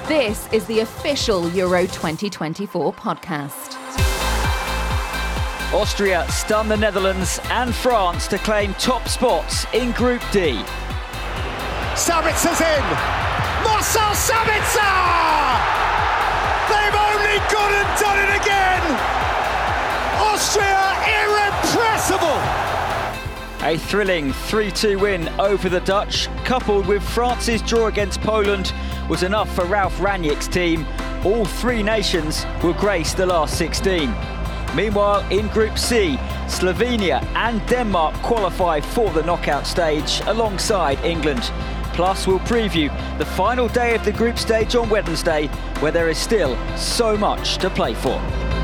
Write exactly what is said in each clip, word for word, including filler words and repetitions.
This is the official Euro twenty twenty-four podcast. Austria stun the Netherlands and France to claim top spots in Group D. Sabitza's in! Marcel Sabitzer! They've only gone and done it again! Austria irrepressible! A thrilling three two win over the Dutch, coupled with France's draw against Poland, was enough for Ralf Rangnick's team. All three nations will grace the last sixteen. Meanwhile, in Group C, Slovenia and Denmark qualify for the knockout stage alongside England. Plus, we'll preview the final day of the group stage on Wednesday, where there is still so much to play for.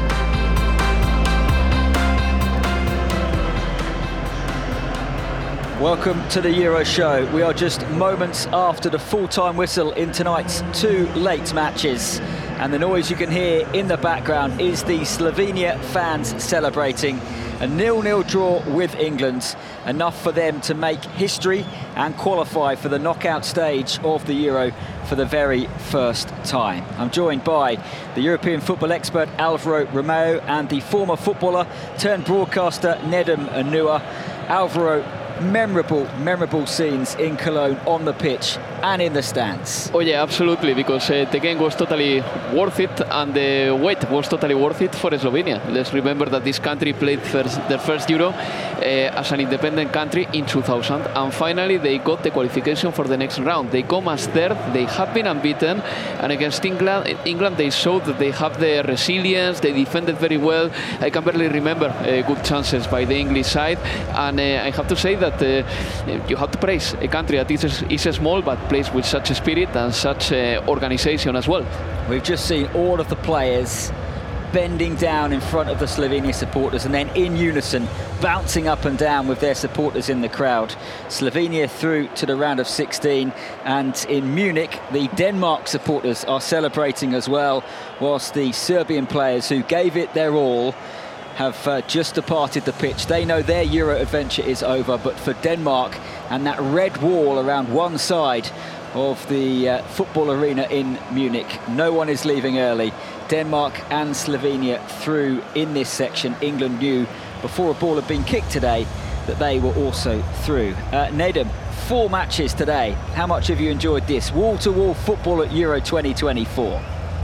Welcome to the Euro Show. We are just moments after the full-time whistle in tonight's two late matches. And the noise you can hear in the background is the Slovenia fans celebrating a nil-nil draw with England, enough for them to make history and qualify for the knockout stage of the Euro for the very first time. I'm joined by the European football expert Alvaro Romeo and the former footballer turned broadcaster Nedum Onuoha. Alvaro, memorable, memorable scenes in Cologne on the pitch and in the stands. Oh yeah, absolutely, because uh, the game was totally worth it and the wait was totally worth it for Slovenia. Let's remember that this country played first, their first Euro uh, as an independent country in two thousand, and finally they got the qualification for the next round. They come as third, they have been unbeaten, and against England, England they showed that they have the resilience, they defended very well. I can barely remember uh, good chances by the English side, and uh, I have to say that that uh, you have to praise a country that is, is small but plays with such a spirit and such uh, organisation as well. We've just seen all of the players bending down in front of the Slovenia supporters and then in unison bouncing up and down with their supporters in the crowd. Slovenia through to the round of sixteen, and in Munich the Denmark supporters are celebrating as well, whilst the Serbian players who gave it their all have uh, just departed the pitch. They know their Euro adventure is over, but for Denmark and that red wall around one side of the uh, football arena in Munich, no one is leaving early. Denmark and Slovenia through in this section. England knew before a ball had been kicked today that they were also through. Uh, Nedum, four matches today. How much have you enjoyed this wall-to-wall football at Euro twenty twenty-four?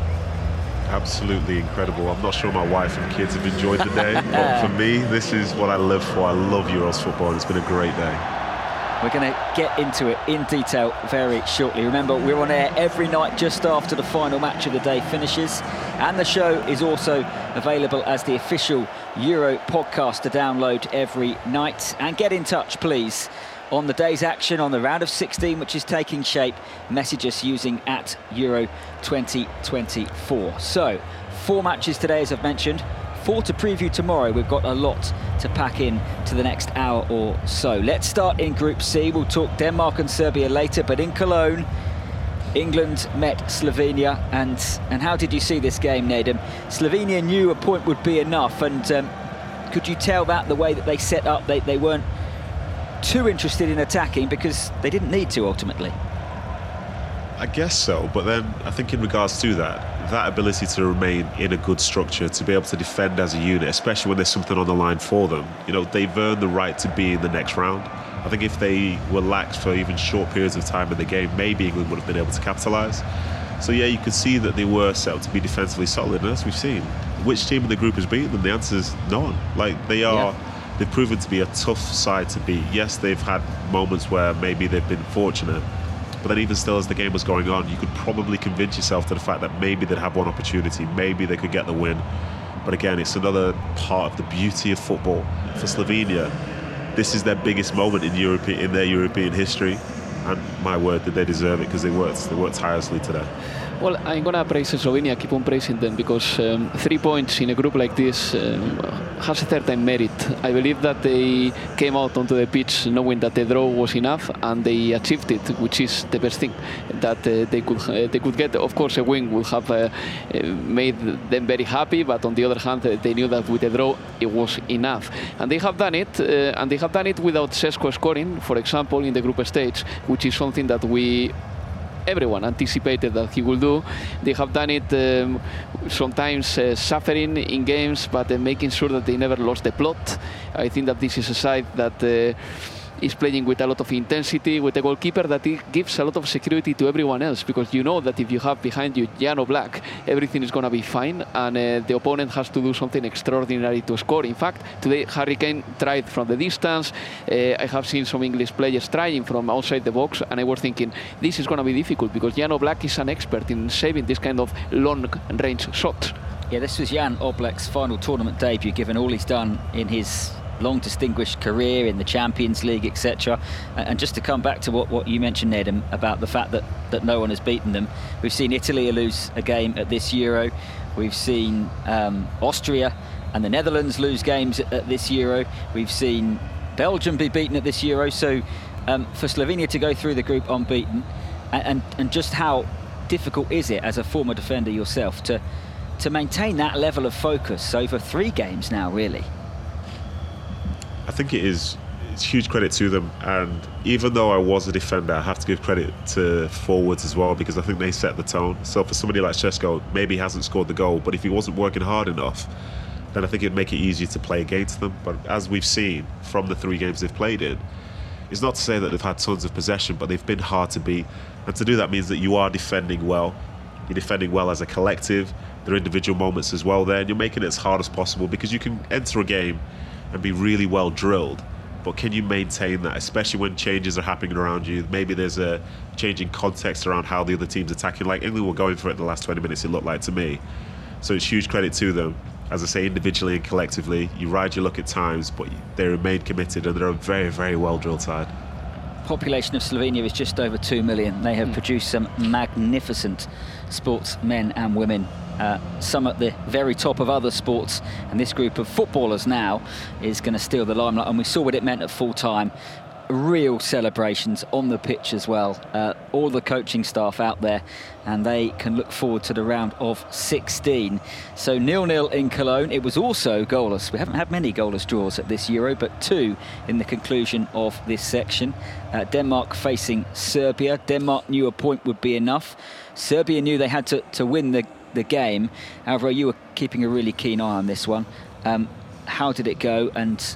Absolutely incredible. I'm not sure my wife and kids have enjoyed the day, but for me, this is what I live for. I love Euros football, and it's been a great day. We're going to get into it in detail very shortly. Remember, we're on air every night just after the final match of the day finishes, and the show is also available as the official Euro podcast to download every night. And get in touch, please, on the day's action on the round of sixteen, which is taking shape. Message us using at Euro twenty twenty-four. So, four matches today, as I've mentioned. Four to preview tomorrow. We've got a lot to pack in to the next hour or so. Let's start in Group C. We'll talk Denmark and Serbia later, but in Cologne, England met Slovenia. And, and how did you see this game, Nedum? Slovenia knew a point would be enough, and um, could you tell that the way that they set up, they, they weren't too interested in attacking because they didn't need to ultimately? I guess so, but then I think in regards to that, that ability to remain in a good structure, to be able to defend as a unit, especially when there's something on the line for them, you know, they've earned the right to be in the next round. I think if they were lax for even short periods of time in the game, maybe England would have been able to capitalise. So yeah, you could see that they were set up to be defensively solid, and as we've seen, which team in the group has beaten them? The answer is none. Like, they are... Yeah. They've proven to be a tough side to beat. Yes, they've had moments where maybe they've been fortunate, but then even still, as the game was going on, you could probably convince yourself to the fact that maybe they'd have one opportunity, maybe they could get the win. But again, it's another part of the beauty of football. For Slovenia, this is their biggest moment in Europe, in their European history, and my word, did they deserve it, because they worked, they worked tirelessly today. Well, I'm going to praise Slovenia, keep on praising them, because um, three points in a group like this um, has a certain merit. I believe that they came out onto the pitch knowing that the draw was enough, and they achieved it, which is the best thing that uh, they could uh, they could get. Of course, a win would have uh, uh, made them very happy, but on the other hand, uh, they knew that with the draw it was enough, and they have done it, uh, and they have done it without Šeško scoring, for example, in the group stage, which is something that we everyone anticipated that he will do. They have done it um, sometimes uh, suffering in games, but uh, making sure that they never lost the plot. I think that this is a side that uh, is playing with a lot of intensity, with a goalkeeper that it gives a lot of security to everyone else, because you know that if you have behind you Jan Oblak, everything is going to be fine, and uh, the opponent has to do something extraordinary to score. In fact, today Harry Kane tried from the distance. Uh, I have seen some English players trying from outside the box, and I was thinking, this is going to be difficult, because Jan Oblak is an expert in saving this kind of long-range shots. Yeah, this was Jan Oblak's final tournament debut, given all he's done in his long distinguished career in the Champions League, et cetera. And just to come back to what, what you mentioned, Ned, about the fact that, that no one has beaten them. We've seen Italy lose a game at this Euro. We've seen um, Austria and the Netherlands lose games at, at this Euro. We've seen Belgium be beaten at this Euro. So um, for Slovenia to go through the group unbeaten, and, and, and just how difficult is it as a former defender yourself to, to maintain that level of focus over three games now, really? I think it is it's huge credit to them, and even though I was a defender, I have to give credit to forwards as well, because I think they set the tone. So for somebody like Šeško, maybe he hasn't scored the goal, but if he wasn't working hard enough, then I think it'd make it easier to play against them. But as we've seen from the three games they've played in, it's not to say that they've had tons of possession, but they've been hard to beat, and to do that means that you are defending well. You're defending well as a collective. There are individual moments as well there, and you're making it as hard as possible, because you can enter a game and be really well drilled, but can you maintain that, especially when changes are happening around you? Maybe there's a changing context around how the other team's attacking. Like England were going for it in the last twenty minutes, it looked like to me. So it's huge credit to them. As I say, individually and collectively, you ride your luck at times, but they remain committed, and they're a very, very well drilled side. Population of Slovenia is just over two million. They have mm. produced some magnificent sportsmen and women, uh, some at the very top of other sports, and this group of footballers now is going to steal the limelight. And we saw what it meant at full time. Real celebrations on the pitch as well. Uh, all the coaching staff out there, and they can look forward to the round of sixteen. So nil nil in Cologne. It was also goalless. We haven't had many goalless draws at this Euro, but two in the conclusion of this section. Uh, Denmark facing Serbia. Denmark knew a point would be enough. Serbia knew they had to, to win the, the game. Alvaro, you were keeping a really keen eye on this one. Um, how did it go, and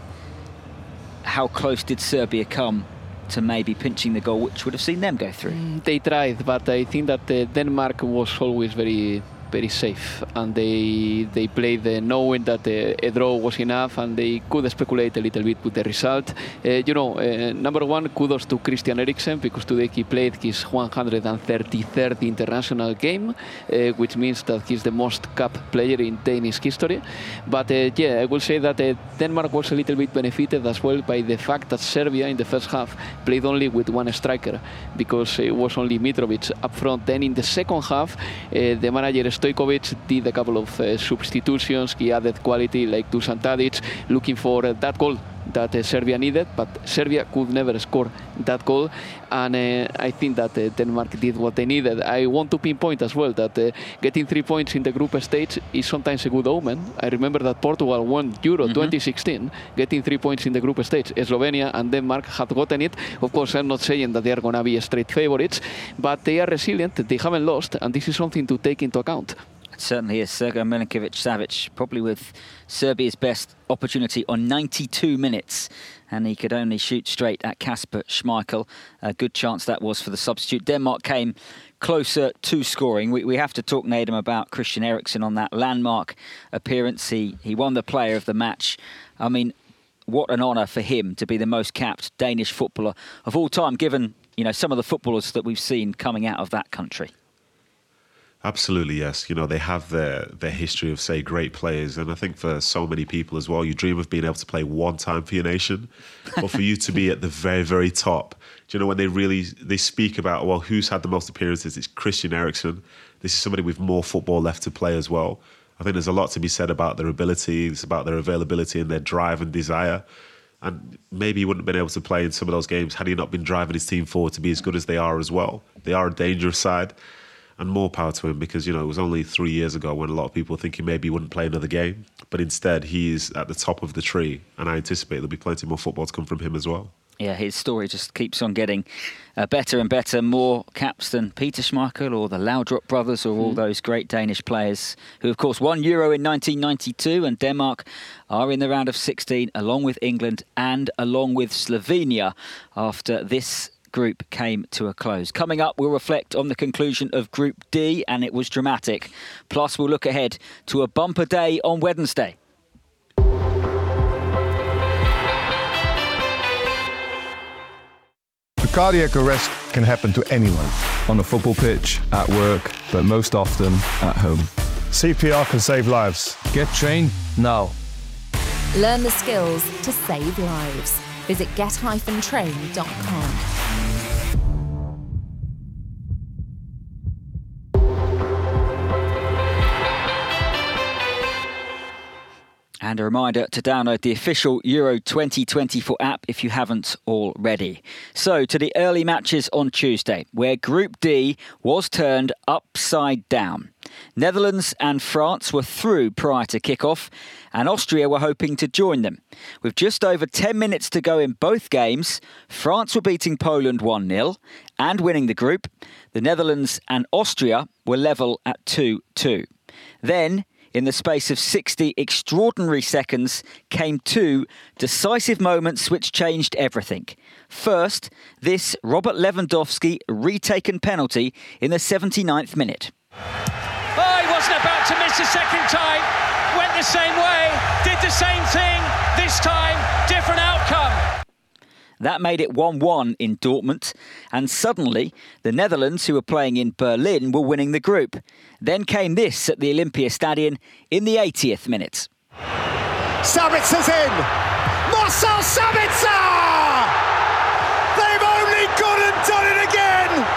how close did Serbia come to maybe pinching the goal, which would have seen them go through? Mm, they tried, but I think that uh, Denmark was always very, very safe, and they they played uh, knowing that uh, a draw was enough, and they could speculate a little bit with the result. Uh, you know, uh, number one, kudos to Christian Eriksen, because today he played his one hundred thirty-third international game, uh, which means that he's the most cap player in Danish history. But uh, yeah, I will say that uh, Denmark was a little bit benefited as well by the fact that Serbia in the first half played only with one striker, because it was only Mitrovic up front. Then in the second half, uh, the manager Stojkovic did a couple of uh, substitutions. He added quality, like Dusan Tadic, looking for uh, that goal that uh, Serbia needed, but Serbia could never score that goal, and uh, I think that uh, Denmark did what they needed. I want to pinpoint as well that uh, getting three points in the group stage is sometimes a good omen. I remember that Portugal won Euro mm-hmm. twenty sixteen, getting three points in the group stage. Slovenia and Denmark had gotten it. Of course, I'm not saying that they are going to be straight favorites, but they are resilient, they haven't lost, and this is something to take into account. It certainly is. Sergej Milinkovic-Savic, probably with Serbia's best opportunity on ninety-two minutes, and he could only shoot straight at Kasper Schmeichel. A good chance that was for the substitute. Denmark came closer to scoring. We, we have to talk, Nedum, about Christian Eriksen on that landmark appearance. He, he won the player of the match. I mean, what an honour for him to be the most capped Danish footballer of all time, given, you know, some of the footballers that we've seen coming out of that country. Absolutely, yes. You know, they have their, their history of, say, great players. And I think for so many people as well, you dream of being able to play one time for your nation. But for you to be at the very, very top, do you know, when they really, they speak about, well, who's had the most appearances? It's Christian Eriksen. This is somebody with more football left to play as well. I think there's a lot to be said about their abilities, about their availability and their drive and desire. And maybe he wouldn't have been able to play in some of those games had he not been driving his team forward to be as good as they are as well. They are a dangerous side. And more power to him, because, you know, it was only three years ago when a lot of people were thinking maybe he wouldn't play another game. But instead, he is at the top of the tree. And I anticipate there'll be plenty more football to come from him as well. Yeah, his story just keeps on getting uh, better and better. More caps than Peter Schmeichel or the Laudrup brothers or all mm. those great Danish players who, of course, won Euro in nineteen ninety-two, and Denmark are in the round of sixteen along with England and along with Slovenia after this group came to a close. Coming up, we'll reflect on the conclusion of Group D, and it was dramatic. Plus, we'll look ahead to a bumper day on Wednesday. Cardiac arrest can happen to anyone. On a football pitch, at work, but most often at home. C P R can save lives. Get trained now. Learn the skills to save lives. Visit get dash train dot com. And a reminder to download the official Euro twenty twenty-four app if you haven't already. So, to the early matches on Tuesday, where Group D was turned upside down. Netherlands and France were through prior to kick-off, and Austria were hoping to join them. With just over ten minutes to go in both games, France were beating Poland one nil and winning the group. The Netherlands and Austria were level at two two. Then, in the space of sixty extraordinary seconds, came two decisive moments which changed everything. First, this Robert Lewandowski retaken penalty in the seventy-ninth minute. Oh, he wasn't about to miss a second time. Went the same way, did the same thing. This time, different outcome. That made it one one in Dortmund, and suddenly the Netherlands, who were playing in Berlin, were winning the group. Then came this at the Olympiastadion in the eightieth minute. Sabitza's in! Marcel Sabitzer! They've only gone and done it again!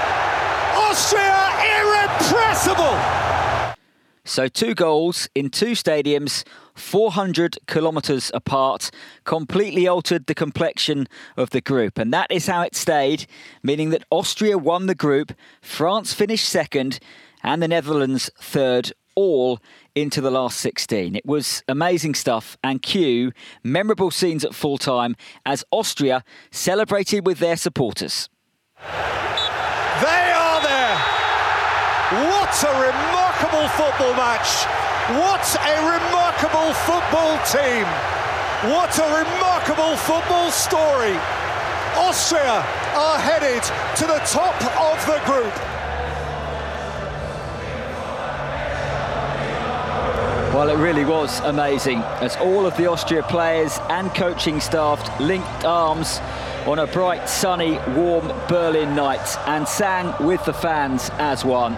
Austria irrepressible! So two goals in two stadiums, four hundred kilometres apart, completely altered the complexion of the group. And that is how it stayed, meaning that Austria won the group, France finished second, and the Netherlands third, all into the last sixteen. It was amazing stuff, and cue memorable scenes at full time as Austria celebrated with their supporters. They are there! What a remarkable football match! What a remarkable football team! What a remarkable football story! Austria are headed to the top of the group. Well, it really was amazing as all of the Austria players and coaching staff linked arms on a bright, sunny, warm Berlin night and sang with the fans as one.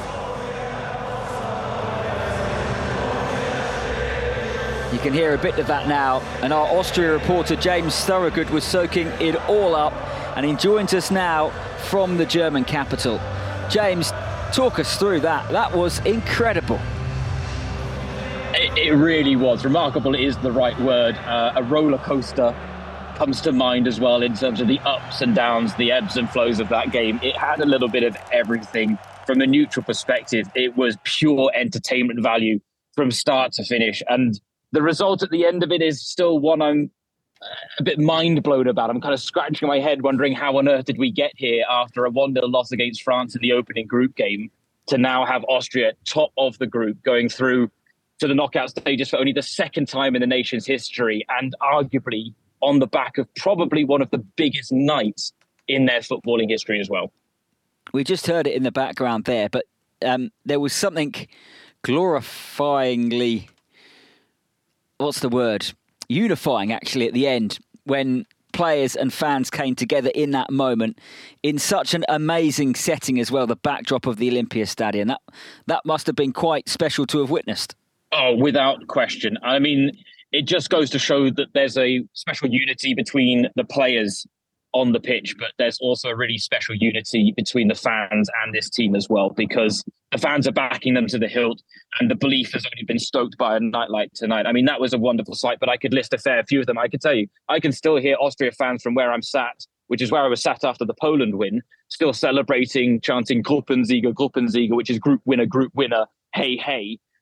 You can hear a bit of that now, and our Austria reporter James Thorogood was soaking it all up, and he joins us now from the German capital. James, talk us through that. That was incredible. It, it really was. Remarkable is the right word. Uh, a roller coaster comes to mind as well in terms of the ups and downs, the ebbs and flows of that game. It had a little bit of everything. From a neutral perspective, it was pure entertainment value from start to finish. And the result at the end of it is still one I'm a bit mind blown about. I'm kind of scratching my head wondering how on earth did we get here after a one nil loss against France in the opening group game to now have Austria top of the group going through to the knockout stages for only the second time in the nation's history, and arguably on the back of probably one of the biggest nights in their footballing history as well. We just heard it in the background there, but um, there was something glorifyingly, what's the word? Unifying, actually, at the end when players and fans came together in that moment in such an amazing setting as well, the backdrop of the Olympiastadion. That, that must have been quite special to have witnessed. Oh, without question. I mean, it just goes to show that there's a special unity between the players on the pitch, but there's also a really special unity between the fans and this team as well, because the fans are backing them to the hilt and the belief has only been stoked by a night like tonight. I mean, that was a wonderful sight, but I could list a fair few of them. I could tell you, I can still hear Austria fans from where I'm sat, which is where I was sat after the Poland win, still celebrating, chanting Gruppensieger, Gruppensieger, which is group winner, group winner, hey, hey.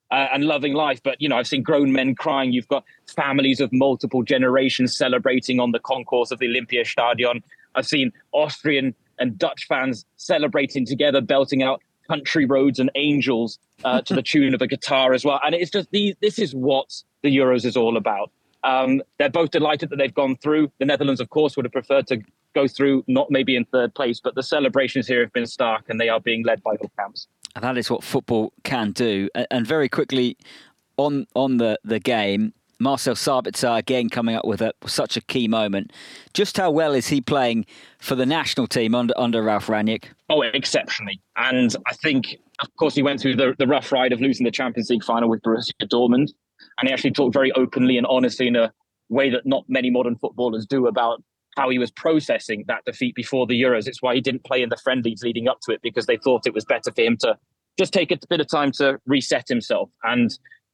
uh, and loving life. But, you know, I've seen grown men crying. You've got families of multiple generations celebrating on the concourse of the Olympiastadion. I've seen Austrian and Dutch fans celebrating together, belting out Country Roads and Angels uh, to the tune of a guitar as well. And it's just, these, this is what the Euros is all about. Um, they're both delighted that they've gone through. The Netherlands, of course, would have preferred to go through, not maybe in third place, but the celebrations here have been stark and they are being led by all camps. And that is what football can do. And very quickly on on the, the game, Marcel Sabitzer again coming up with a, such a key moment. Just how well is he playing for the national team under under Ralf Rangnick? Oh, exceptionally. And I think, of course, he went through the, the rough ride of losing the Champions League final with Borussia Dortmund. And he actually talked very openly and honestly in a way that not many modern footballers do about how he was processing that defeat before the Euros. It's why he didn't play in the friendlies leading up to it, because they thought it was better for him to just take a bit of time to reset himself. And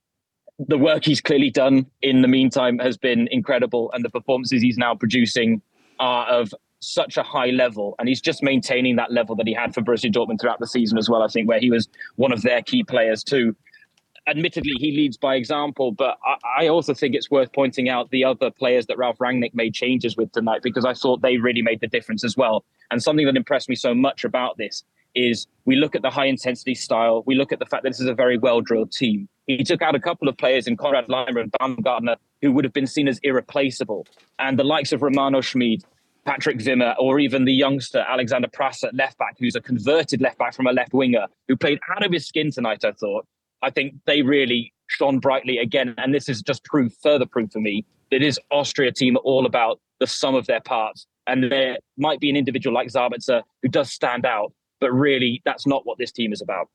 the work he's clearly done in the meantime has been incredible. And the performances he's now producing are of such a high level. And he's just maintaining that level that he had for Borussia Dortmund throughout the season as well, I think, where he was one of their key players too. Admittedly, he leads by example, but I, I also think it's worth pointing out the other players that Ralf Rangnick made changes with tonight, because I thought they really made the difference as well. And something that impressed me so much about this is we look at the high intensity style. We look at the fact that this is a very well-drilled team. He took out a couple of players in Konrad Laimer and Baumgartner who would have been seen as irreplaceable. And the likes of Romano Schmid, Patrick Wimmer, or even the youngster Alexander Prass at left back, who's a converted left back from a left winger, who played out of his skin tonight, I thought. I think they really shone brightly again. And this is just proof, further proof for me, that it is Austria team all about the sum of their parts. And there might be an individual like Sabitzer who does stand out, but really that's not what this team is about.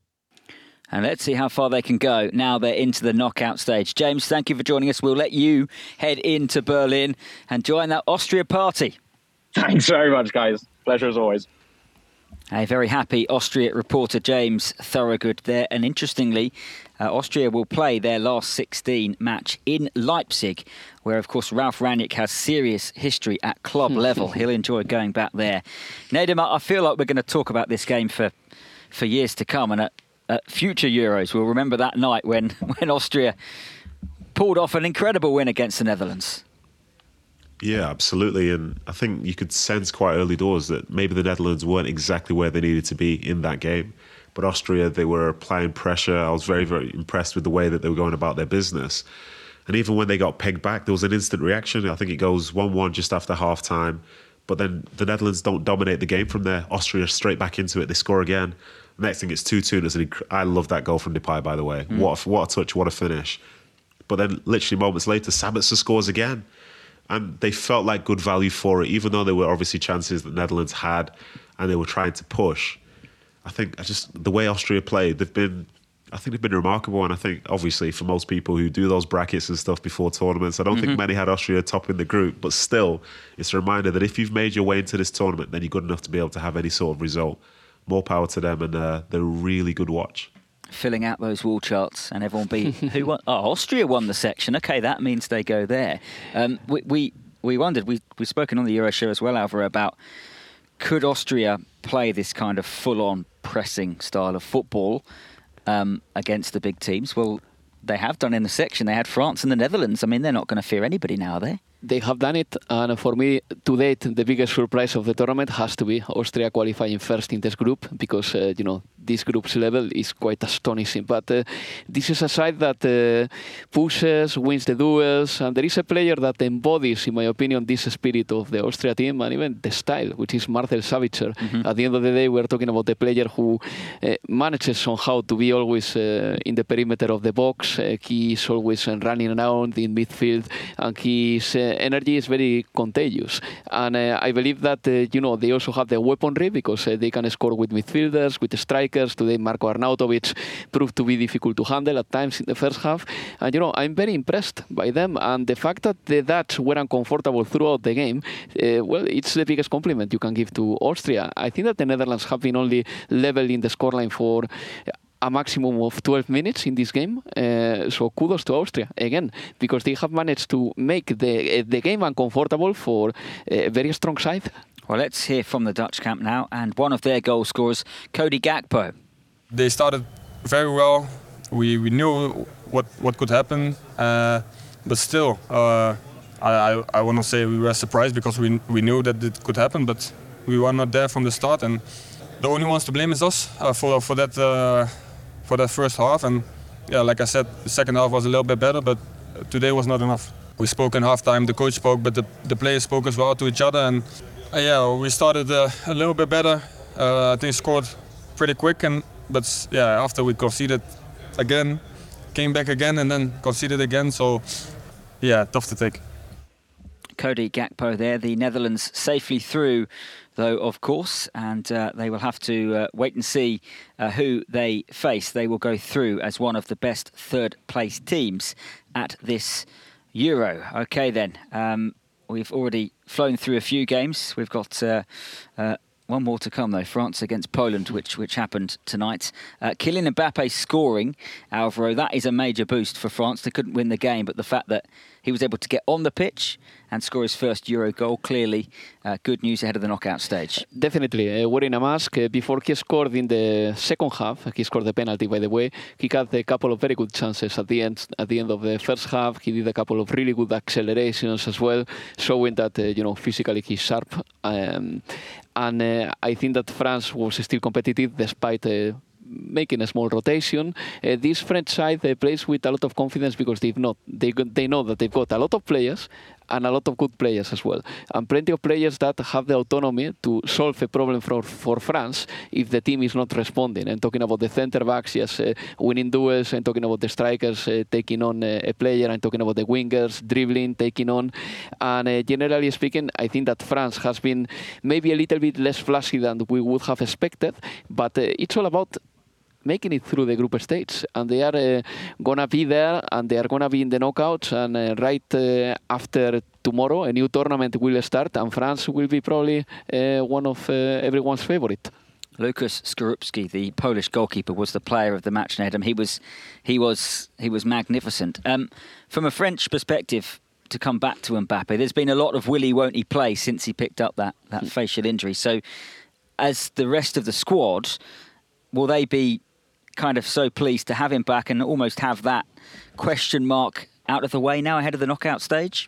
And let's see how far they can go now they're into the knockout stage. James, thank you for joining us. We'll let you head into Berlin and join that Austria party. Thanks very much, guys. Pleasure as always. A very happy Austria reporter, James Thorogood there. And interestingly, uh, Austria will play their last sixteen match in Leipzig, where, of course, Ralf Rangnick has serious history at club level. He'll enjoy going back there. Nedim, I feel like we're going to talk about this game for, for years to come. And at, at future Euros, we'll remember that night when, when Austria pulled off an incredible win against the Netherlands. Yeah, absolutely. And I think you could sense quite early doors that maybe the Netherlands weren't exactly where they needed to be in that game. But Austria, they were applying pressure. I was very, very impressed with the way that they were going about their business. And even when they got pegged back, there was an instant reaction. I think it goes one one just after half time. But then the Netherlands don't dominate the game from there. Austria straight back into it. They score again. Next thing, it's two two. Inc- I love that goal from Depay, by the way. Mm. What, a, what a touch, what a finish. But then literally moments later, Sabitzer scores again. And they felt like good value for it, even though there were obviously chances that Netherlands had and they were trying to push. I think I just the way Austria played, they've been, I think they've been remarkable. And I think, obviously, for most people who do those brackets and stuff before tournaments, I don't mm-hmm. think many had Austria top in the group. But still, it's a reminder that if you've made your way into this tournament, then you're good enough to be able to have any sort of result. More power to them, and uh, they're a really good watch. Filling out those wall charts and everyone be who won? Oh, Austria won the section. Okay, that means they go there. Um, we, we we wondered. We we've spoken on the Euro show as well, Alvaro, about could Austria play this kind of full-on pressing style of football um, against the big teams? Well, they have done in the section. They had France and the Netherlands. I mean, they're not going to fear anybody now, are they? They have done it, and for me, to date, the biggest surprise of the tournament has to be Austria qualifying first in this group, because, uh, you know, this group's level is quite astonishing. But uh, this is a side that uh, pushes, wins the duels, and there is a player that embodies, in my opinion, this spirit of the Austria team, and even the style, which is Marcel Sabitzer. Mm-hmm. At the end of the day, we're talking about a player who uh, manages somehow to be always uh, in the perimeter of the box. Uh, he is always uh, running around in midfield, and he's... Uh, energy is very contagious, and uh, I believe that uh, you know they also have the weaponry, because uh, they can score with midfielders, with strikers. Today Marko Arnautovic proved to be difficult to handle at times in the first half, and you know I'm very impressed by them, and the fact that the Dutch were uncomfortable throughout the game, uh, well, it's the biggest compliment you can give to Austria. I think that the Netherlands have been only level in the scoreline for a maximum of twelve minutes in this game, uh, so kudos to Austria again, because they have managed to make the uh, the game uncomfortable for a very strong side. Well, let's hear from the Dutch camp now, and one of their goal scorers, Cody Gakpo. They started very well. we, we knew what, what could happen, uh, but still, uh, I, I, I want to say we were surprised because we we knew that it could happen, but we were not there from the start, and the only ones to blame is us uh, for for that uh, for that first half. And yeah, like I said, the second half was a little bit better, but today was not enough. We spoke in halftime, the coach spoke, but the, the players spoke as well to each other, and uh, yeah, we started uh, a little bit better. Uh, I think scored pretty quick, and but yeah, after we conceded again, came back again, and then conceded again. So yeah, tough to take. Cody Gakpo there, the Netherlands safely through, though, of course, and uh, they will have to uh, wait and see uh, who they face. They will go through as one of the best third-place teams at this Euro. OK, then. Um, we've already flown through a few games. We've got uh, uh, one more to come, though. France against Poland, which which happened tonight. Uh, Kylian Mbappe scoring, Alvaro, that is a major boost for France. They couldn't win the game, but the fact that he was able to get on the pitch and score his first Euro goal, clearly uh, good news ahead of the knockout stage. Definitely, uh, wearing a mask. Uh, before he scored in the second half, he scored the penalty, by the way. He had a couple of very good chances at the end. At the end of the first half, he did a couple of really good accelerations as well, showing that uh, you know physically he's sharp. Um, and uh, I think that France was still competitive despite Uh, making a small rotation. Uh, this French side uh, plays with a lot of confidence because they've not they they know that they've got a lot of players and a lot of good players as well, and plenty of players that have the autonomy to solve a problem for for France if the team is not responding. And talking about the centre backs, yes, uh, winning duels, and talking about the strikers uh, taking on uh, a player, and talking about the wingers dribbling, taking on, and uh, generally speaking, I think that France has been maybe a little bit less flashy than we would have expected, but uh, it's all about making it through the group stage, and they are uh, gonna be there, and they are gonna be in the knockouts, and uh, right uh, after tomorrow a new tournament will start, and France will be probably uh, one of uh, everyone's favorite. Lukasz Skorupski, the Polish goalkeeper, was the player of the match, Nedum. He was, he was, he was magnificent. Um, from a French perspective, to come back to Mbappe, there's been a lot of will he, won't he play since he picked up that that facial injury. So, as the rest of the squad, will they be kind of so pleased to have him back and almost have that question mark out of the way now ahead of the knockout stage?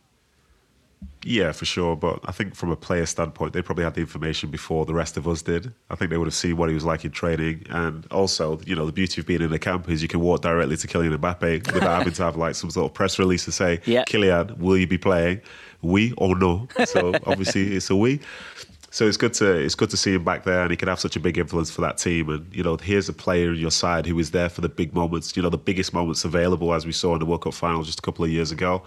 Yeah, for sure. But I think from a player standpoint, they probably had the information before the rest of us did. I think they would have seen what he was like in training. And also, you know, the beauty of being in a camp is you can walk directly to Kylian Mbappe without having to have like some sort of press release to say, yeah. Kylian, will you be playing? We or no? So obviously it's a we. So it's good to it's good to see him back there, and he can have such a big influence for that team. And you know, here's a player on your side who is there for the big moments. You know, the biggest moments available, as we saw in the World Cup final just a couple of years ago.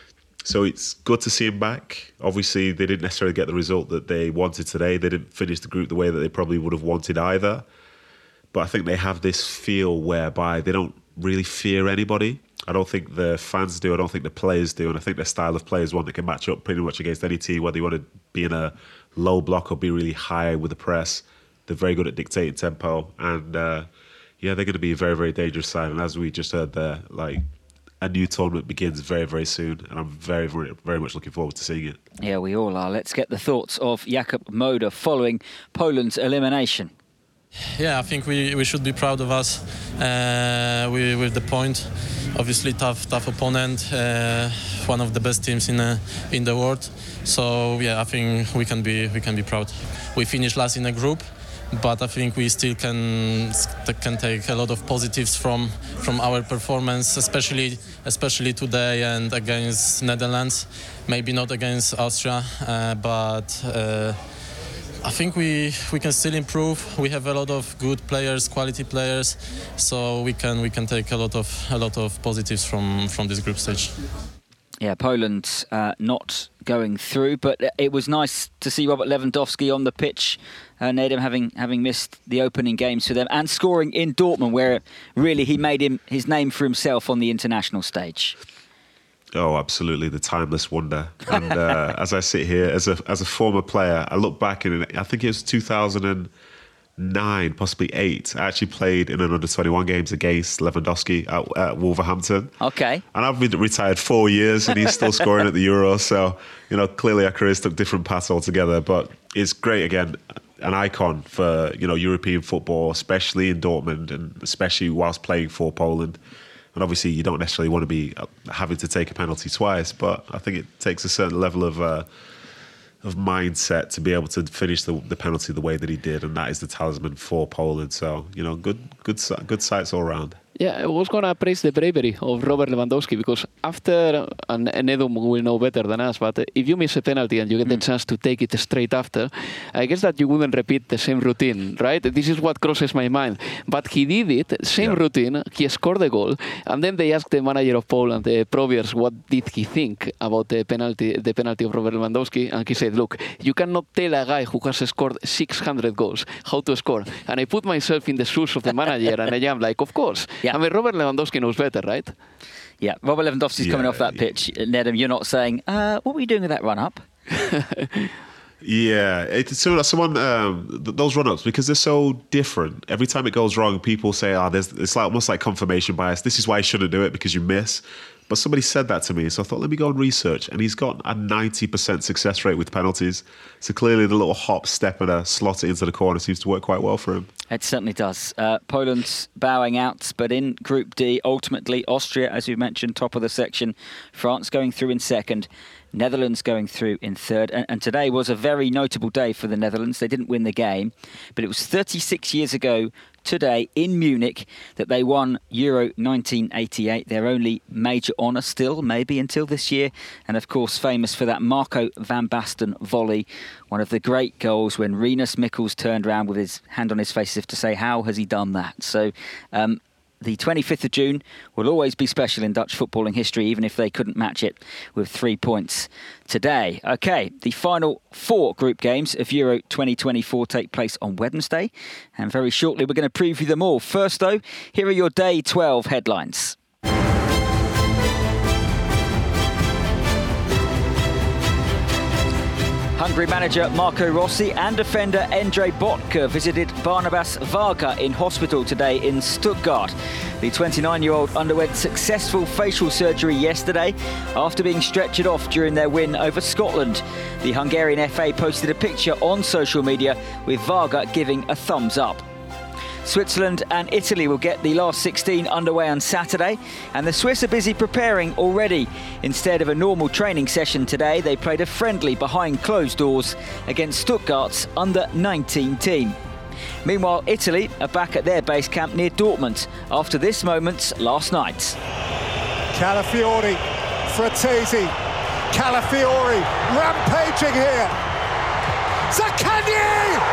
So it's good to see him back. Obviously, they didn't necessarily get the result that they wanted today. They didn't finish the group the way that they probably would have wanted either. But I think they have this feel whereby they don't really fear anybody. I don't think the fans do. I don't think the players do. And I think their style of play is one that can match up pretty much against any team, whether you want to be in a low block or be really high with the press. They're very good at dictating tempo. And uh, yeah, they're going to be a very, very dangerous side. And as we just heard there, like, a new tournament begins very, very soon, and I'm very, very, very much looking forward to seeing it. Yeah, we all are. Let's get the thoughts of Jakub Moder following Poland's elimination. Yeah, I think we, we should be proud of us uh, we, with the point. Obviously, tough tough opponent, uh, one of the best teams in uh, in the world. So yeah, I think we can be we can be proud. We finished last in a group, but I think we still can can take a lot of positives from from our performance, especially especially today and against Netherlands. Maybe not against Austria, uh, but uh, I think we we can still improve. We have a lot of good players, quality players, so we can we can take a lot of a lot of positives from from this group stage. Yeah, Poland uh, not going through, but it was nice to see Robert Lewandowski on the pitch, uh, Nedum, having having missed the opening games for them, and scoring in Dortmund, where really he made him his name for himself on the international stage. Oh, absolutely, the timeless wonder. And uh, as I sit here, as a as a former player, I look back and I think it was two thousand nine, possibly eight. I actually played in an under twenty-one games against Lewandowski at, at Wolverhampton. Okay. And I've been retired four years and he's still scoring at the Euro. So, you know, clearly our careers took different paths altogether. But it's great, again, an icon for, you know, European football, especially in Dortmund and especially whilst playing for Poland. And obviously you don't necessarily want to be having to take a penalty twice, but I think it takes a certain level of uh, of mindset to be able to finish the, the penalty the way that he did, and that is the talisman for Poland. So, you know, good good good sights all around. Yeah, I was going to praise the bravery of Robert Lewandowski, because after, and Nedum will know better than us, but if you miss a penalty and you get the chance to take it straight after, I guess that you wouldn't repeat the same routine, right? This is what crosses my mind. But he did it, same yeah. routine, he scored the goal, and then they asked the manager of Poland, uh, Prowiers, what did he think about the penalty, the penalty of Robert Lewandowski, and he said, look, you cannot tell a guy who has scored six hundred goals how to score. And I put myself in the shoes of the manager, and I am like, of course. Yeah. I mean, Robert Lewandowski knows better, right? Yeah, Robert Lewandowski's yeah, coming off that pitch. Nedum, you're not saying, uh, what were you doing with that run-up? Yeah, it's so someone um, th- those run-ups, because they're so different. Every time it goes wrong, people say, "Ah, oh, there's it's like almost like confirmation bias. This is why you shouldn't do it, because you miss." But somebody said that to me, so I thought, let me go and research. And he's got a ninety percent success rate with penalties. So clearly the little hop, step and a slot it into the corner seems to work quite well for him. It certainly does. Uh, Poland's bowing out, but in Group D, ultimately Austria, as you mentioned, top of the section. France going through in second. Netherlands going through in third. And, and today was a very notable day for the Netherlands. They didn't win the game, but it was thirty-six years ago today in Munich that they won Euro nineteen eighty-eight, their only major honour still, maybe until this year. And of course famous for that Marco van Basten volley, one of the great goals when Rinus Michels turned around with his hand on his face as if to say, how has he done that? So um, the twenty-fifth of June will always be special in Dutch footballing history, even if they couldn't match it with three points today. OK, the final four group games of Euro twenty twenty-four take place on Wednesday. And very shortly, we're going to preview them all. First, though, here are your Day twelve headlines. Hungary manager Marco Rossi and defender Endre Botka visited Barnabas Varga in hospital today in Stuttgart. The twenty-nine-year-old underwent successful facial surgery yesterday after being stretchered off during their win over Scotland. The Hungarian F A posted a picture on social media with Varga giving a thumbs up. Switzerland and Italy will get the last sixteen underway on Saturday, and the Swiss are busy preparing already. Instead of a normal training session today, they played a friendly behind closed doors against Stuttgart's under nineteen team. Meanwhile, Italy are back at their base camp near Dortmund after this moment last night. Calafiori, Frattesi, Calafiori rampaging here. Zaccagni!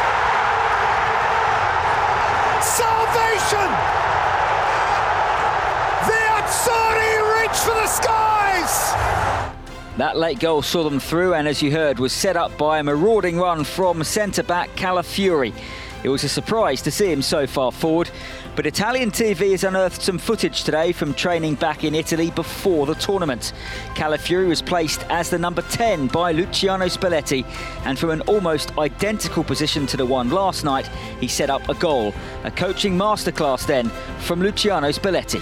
Salvation! The Azzurri reach for the skies! That late goal saw them through, and as you heard, was set up by a marauding run from centre-back Calafiori. It was a surprise to see him so far forward, but Italian T V has unearthed some footage today from training back in Italy before the tournament. Calafiori was placed as the number ten by Luciano Spalletti, and from an almost identical position to the one last night, he set up a goal. A coaching masterclass then from Luciano Spalletti.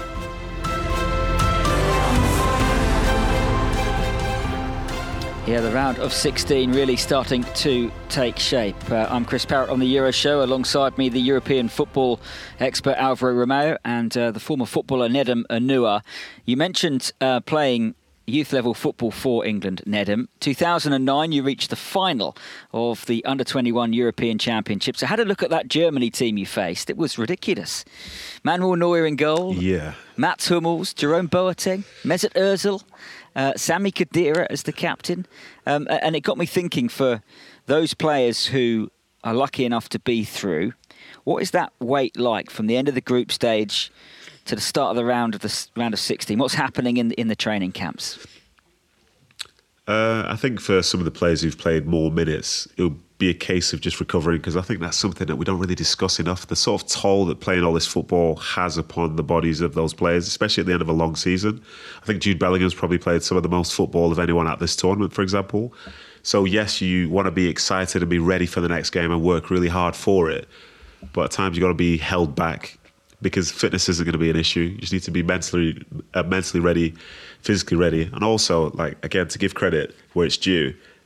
Yeah, the round of sixteen really starting to take shape. Uh, I'm Chris Parrott on the Euro Show. Alongside me, the European football expert Alvaro Romeo and uh, the former footballer Nedum Onuoha. You mentioned uh, playing youth-level football for England, Nedum. two thousand nine, you reached the final of the under twenty-one European Championships. I had a look at that Germany team you faced. It was ridiculous. Manuel Neuer in goal. Yeah. Mats Hummels, Jerome Boateng, Mesut Ozil. Uh, Sami Khedira as the captain. Um, and it got me thinking, for those players who are lucky enough to be through, what is that wait like from the end of the group stage to the start of the round of the round of sixteen? What's happening in the, in the training camps? Uh, I think for some of the players who've played more minutes, it'll be a case of just recovering, because I think that's something that we don't really discuss enough. The sort of toll that playing all this football has upon the bodies of those players, especially at the end of a long season. I think Jude Bellingham's probably played some of the most football of anyone at this tournament, for example. So yes, you want to be excited and be ready for the next game and work really hard for it. But at times you've got to be held back, because fitness isn't going to be an issue. You just need to be mentally uh, mentally ready, physically ready. And also, like again, to give credit where it's due,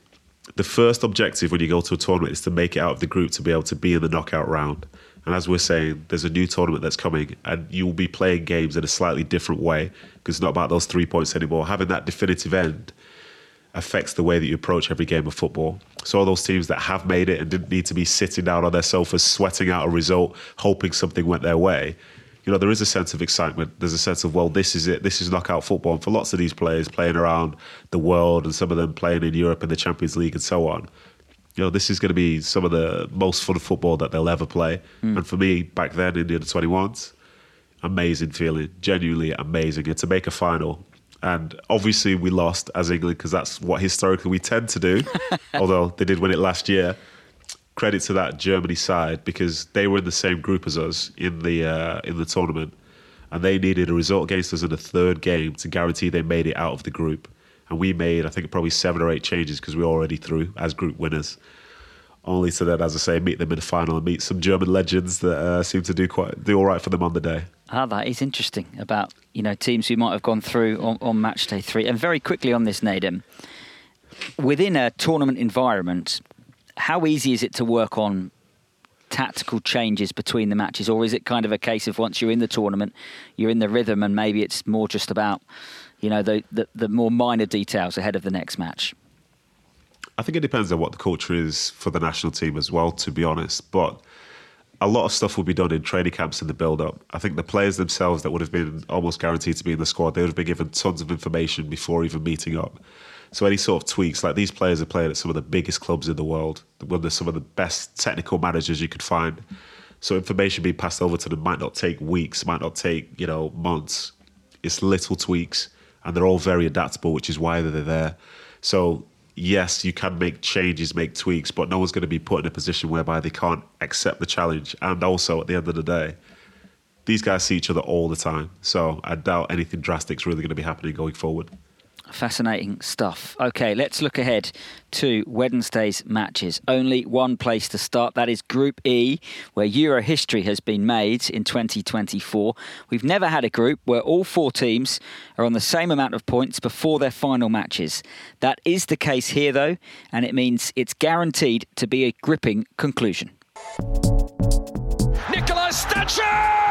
the first objective when you go to a tournament is to make it out of the group to be able to be in the knockout round. And as we're saying, there's a new tournament that's coming and you will be playing games in a slightly different way because it's not about those three points anymore. Having that definitive end affects the way that you approach every game of football. So all those teams that have made it and didn't need to be sitting down on their sofas, sweating out a result, hoping something went their way, you know, there is a sense of excitement. There's a sense of, well, this is it. This is knockout football. And for lots of these players playing around the world and some of them playing in Europe in the Champions League and so on, you know, this is going to be some of the most fun football that they'll ever play. Mm. And for me, back then in the under twenty-ones, amazing feeling, genuinely amazing. And to make a final, and obviously we lost as England because that's what historically we tend to do, although they did win it last year. Credit to that Germany side because they were in the same group as us in the uh, in the tournament, and they needed a result against us in the third game to guarantee they made it out of the group. And we made, I think, probably seven or eight changes because we were already through as group winners. Only to then, as I say, meet them in the final and meet some German legends that uh, seem to do quite do all right for them on the day. Ah, that is interesting about, you know, teams who might have gone through on, on match day three. And very quickly on this, Nedum, within a tournament environment, how easy is it to work on tactical changes between the matches? Or is it kind of a case of once you're in the tournament, you're in the rhythm and maybe it's more just about, you know, the, the, the more minor details ahead of the next match? I think it depends on what the culture is for the national team as well, to be honest. But a lot of stuff will be done in training camps in the build-up. I think the players themselves that would have been almost guaranteed to be in the squad, they would have been given tons of information before even meeting up. So any sort of tweaks, like these players are playing at some of the biggest clubs in the world, when there's some of the best technical managers you could find. So information being passed over to them might not take weeks, might not take, you know, months. It's little tweaks, and they're all very adaptable, which is why they're there. So yes, you can make changes, make tweaks, but no one's going to be put in a position whereby they can't accept the challenge. And also, at the end of the day, these guys see each other all the time. So I doubt anything drastic is really going to be happening going forward. Fascinating stuff. OK, let's look ahead to Wednesday's matches. Only one place to start. That is Group E, where Euro history has been made in twenty twenty-four. We've never had a group where all four teams are on the same amount of points before their final matches. That is the case here, though, and it means it's guaranteed to be a gripping conclusion. Nicola Stacho!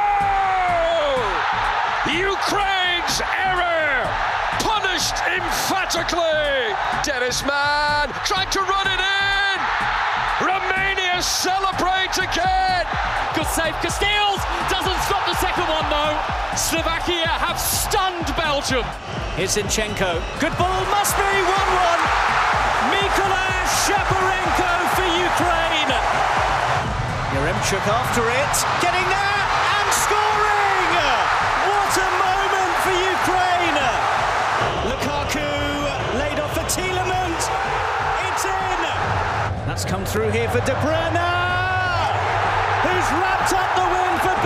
Ukraine's error! Punished emphatically. Dennis Mann trying to run it in. Romania celebrate again. Good save. Castells doesn't stop the second one though. Slovakia have stunned Belgium. Here's Zinchenko. Good ball, must be one one. Mikola Shaparenko for Ukraine. Yaremchuk after it, getting there and scoring. What a moment for Ukraine. Lukaku laid off for Tielemans. It's in. That's come through here for De Bruyne, who's wrapped up the win for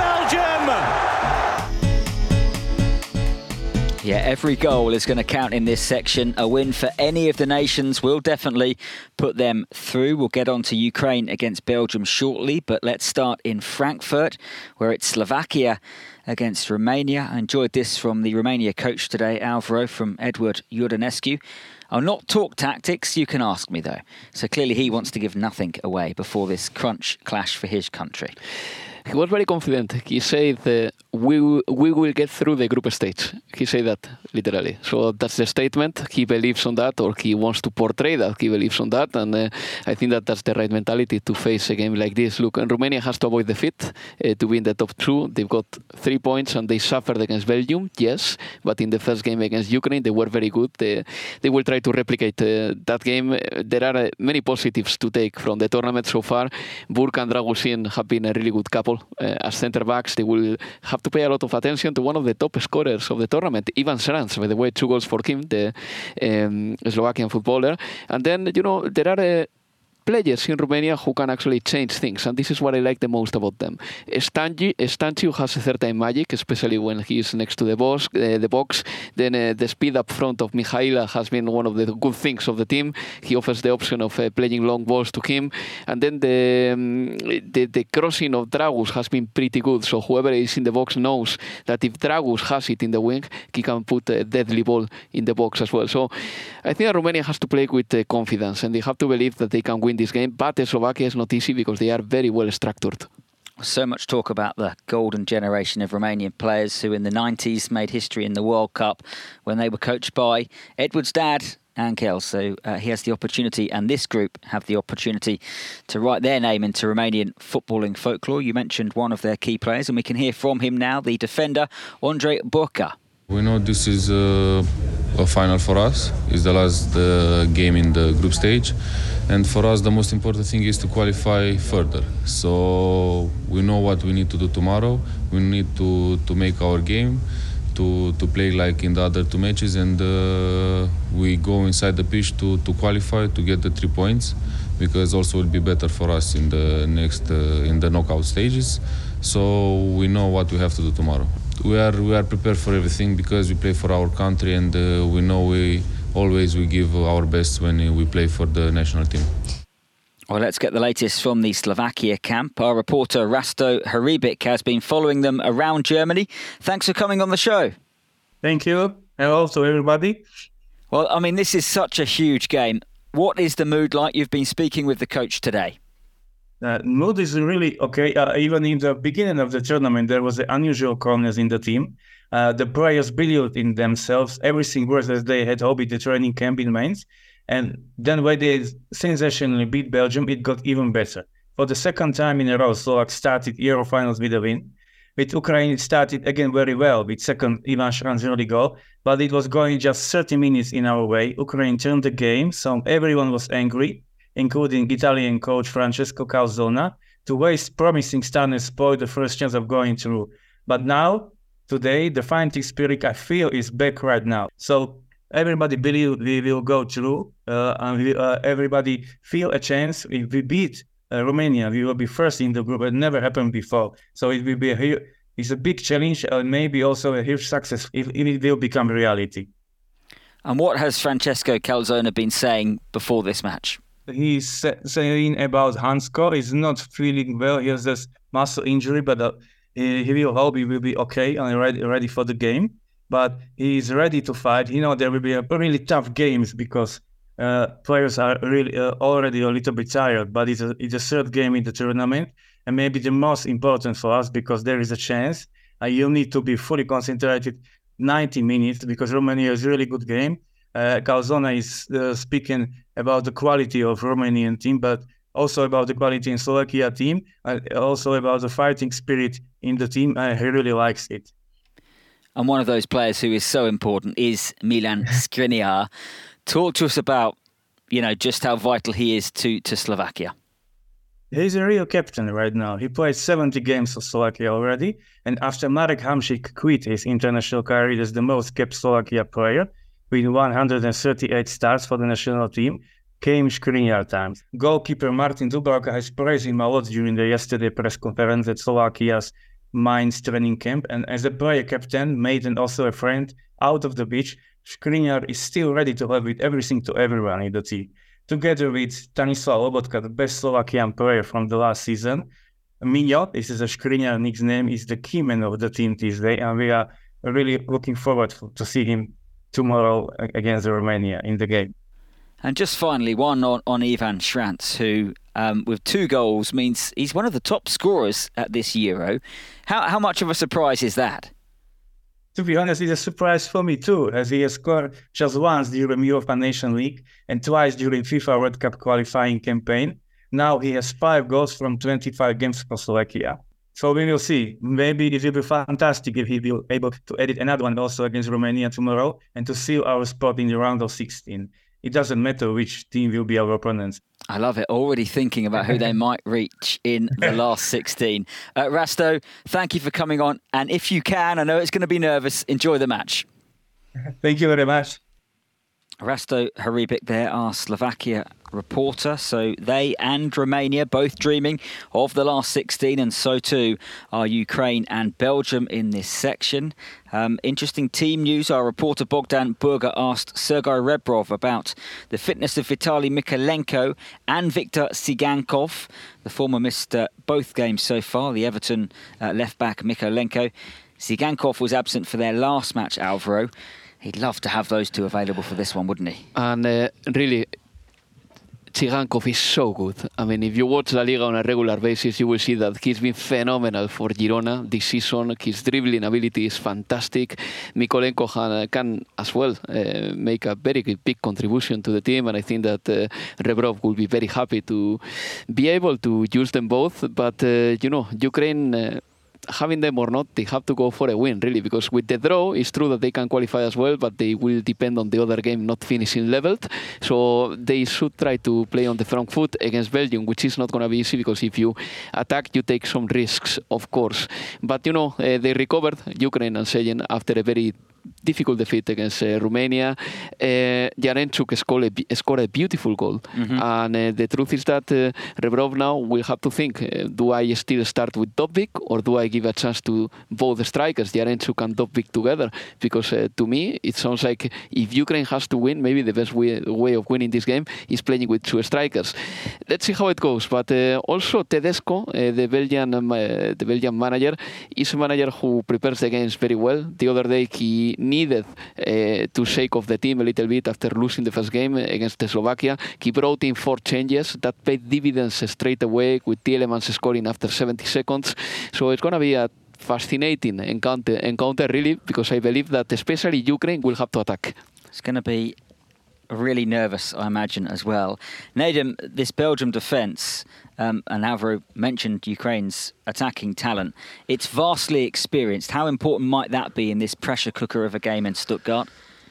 Belgium. Yeah, every goal is going to count in this section. A win for any of the nations will definitely put them through. We'll get on to Ukraine against Belgium shortly, but let's start in Frankfurt, where it's Slovakia against Romania. I enjoyed this from the Romania coach today, Alvaro, from Edward Iordănescu. I'll not talk tactics, you can ask me though. So clearly he wants to give nothing away before this crunch clash for his country. He was very confident. He said, uh, we, we will get through the group stage. He said that, literally. So that's the statement. He believes on that, or he wants to portray that he believes on that. And uh, I think that that's the right mentality to face a game like this. Look, and Romania has to avoid defeat uh, to be in the top two. They've got three points and they suffered against Belgium, yes. But in the first game against Ukraine, they were very good. They, they will try to replicate uh, that game. There are uh, many positives to take from the tournament so far. Burk and Dragusin have been a really good couple. Uh, as centre-backs, they will have to pay a lot of attention to one of the top scorers of the tournament, Ivan Sranc, by the way, two goals for him, the um, Slovakian footballer. And then, you know, there are uh, players in Romania who can actually change things, and this is what I like the most about them. Stanci, Stanciu has a certain magic, especially when he is next to the box. Uh, the box. Then uh, the speed up front of Mihaila has been one of the good things of the team. He offers the option of uh, playing long balls to him, and then the, um, the the crossing of Dragus has been pretty good. So whoever is in the box knows that if Dragus has it in the wing, he can put a deadly ball in the box as well. So I think that Romania has to play with uh, confidence, and they have to believe that they can win this game. But Slovakia is not easy because they are very well structured. So much talk about the golden generation of Romanian players who in the nineties made history in the World Cup when they were coached by Edward's dad, Ankel. So uh, he has the opportunity, and this group have the opportunity to write their name into Romanian footballing folklore. You mentioned one of their key players, and we can hear from him now, the defender, Andrei Burca. We know this is uh, a final for us. It's the last uh, game in the group stage. And for us, the most important thing is to qualify further. So we know what we need to do tomorrow. We need to, to make our game, to, to play like in the other two matches. And uh, we go inside the pitch to, to qualify, to get the three points. Because also will be better for us in the next, uh, in the knockout stages. So we know what we have to do tomorrow. We are we are prepared for everything because we play for our country, and uh, we know we always we give our best when we play for the national team. Well, let's get the latest from the Slovakia camp. Our reporter Rasto Hribic has been following them around Germany. Thanks for coming on the show. Thank you. Hello to everybody. Well, I mean, this is such a huge game. What is the mood like? You've been speaking with the coach today. Uh, mood is really okay. Uh, even in the beginning of the tournament, there was an unusual calmness in the team. Uh, the players believed in themselves. Everything was as they had hoped in the training camp in Mainz. And then when they sensationally beat Belgium, it got even better. For the second time in a row, Slovak started Euro finals with a win. With Ukraine, it started again very well, with second Ivan Šran's early goal. But it was going just thirty minutes in our way. Ukraine turned the game, so everyone was angry, including Italian coach Francesco Calzona, to waste promising start and spoil the first chance of going through. But now, today, the fighting spirit I feel is back right now. So everybody believe we will go through, uh, and we, uh, everybody feel a chance. If we beat uh, Romania, we will be first in the group. It never happened before. So it will be a huge, it's a big challenge, and maybe also a huge success if, if it will become reality. And what has Francesco Calzona been saying before this match? He's saying about Hansko. He's not feeling well. He has this muscle injury, but uh, he, he will hope he will be okay and ready, ready for the game. But he is ready to fight. You know, there will be a really tough games because uh, players are really uh, already a little bit tired. But it's a, it's a third game in the tournament, and maybe the most important for us because there is a chance. And you need to be fully concentrated ninety minutes because Romania is a really good game. Uh, Calzona is uh, speaking about the quality of Romanian team, but also about the quality in Slovakia team, and also about the fighting spirit in the team. Uh, he really likes it. And one of those players who is so important is Milan Skriniar. Talk to us about, you know, just how vital he is to, to Slovakia. He's a real captain right now. He played seventy games for Slovakia already, and after Marek Hamšík quit his international career as the most capped Slovakia player, with one hundred thirty-eight starts for the national team, came Skriniar times. Goalkeeper Martin Dubravka has praised him a lot during the yesterday press conference at Slovakia's Mainz training camp, and as a player captain, mate and also a friend out of the pitch, Skriniar is still ready to help with everything to everyone in the team. Together with Stanislav Lobotka, the best Slovakian player from the last season, Minho, this is a Skriniar nickname, is the key man of the team this day, and we are really looking forward to see him tomorrow against Romania in the game. And just finally, one on, on Ivan Šranc, who um, with two goals means he's one of the top scorers at this Euro. How how much of a surprise is that? To be honest, it's a surprise for me too, as he has scored just once during UEFA Nation League and twice during FIFA World Cup qualifying campaign. Now he has five goals from twenty-five games for Slovakia. So we will see. Maybe it will be fantastic if he will be able to edit another one also against Romania tomorrow and to seal our spot in the round of sixteen. It doesn't matter which team will be our opponents. I love it. Already thinking about who they might reach in the last sixteen. Uh, Rasto, thank you for coming on. And if you can, I know it's going to be nervous, enjoy the match. Thank you very much. Rasto Hribic there, our Slovakia reporter. So they and Romania both dreaming of the last sixteen, and so too are Ukraine and Belgium in this section. Um, interesting team news. Our reporter Bogdan Burger asked Sergei Rebrov about the fitness of Vitaly Mykolenko and Viktor Tsigankov. The former missed uh, both games so far. The Everton uh, left-back Mykolenko. Tsigankov was absent for their last match, Alvaro. He'd love to have those two available for this one, wouldn't he? And uh, really, Tsigankov is so good. I mean, if you watch La Liga on a regular basis, you will see that he's been phenomenal for Girona this season. His dribbling ability is fantastic. Mykolenko can, can as well uh, make a very big contribution to the team, and I think that uh, Rebrov will be very happy to be able to use them both. But, uh, you know, Ukraine... Uh, having them or not, they have to go for a win, really, because with the draw, it's true that they can qualify as well, but they will depend on the other game not finishing leveled. So they should try to play on the front foot against Belgium, which is not going to be easy, because if you attack, you take some risks, of course. But, you know, uh, they recovered, Ukraine and Sejen, after a very difficult defeat against uh, Romania. Uh, Yarenchuk scored a, scored a beautiful goal. Mm-hmm. And uh, the truth is that uh, Rebrov now will have to think, uh, do I still start with Dovbyk, or do I give a chance to both the strikers, Yarenchuk and Dovbyk, together? Because uh, to me, it sounds like if Ukraine has to win, maybe the best way, way of winning this game is playing with two strikers. Let's see how it goes. But uh, also Tedesco, uh, the Belgian um, uh, the Belgian manager, is a manager who prepares the games very well. The other day he needed uh, to shake off the team a little bit after losing the first game against Slovakia. He brought in four changes that paid dividends straight away, with Tielemans scoring after seventy seconds. So it's going to be a fascinating encounter, encounter really, because I believe that especially Ukraine will have to attack. It's going to be really nervous, I imagine, as well. Nedum, this Belgium defence, um, and Alvaro mentioned Ukraine's attacking talent, it's vastly experienced. How important might that be in this pressure cooker of a game in Stuttgart?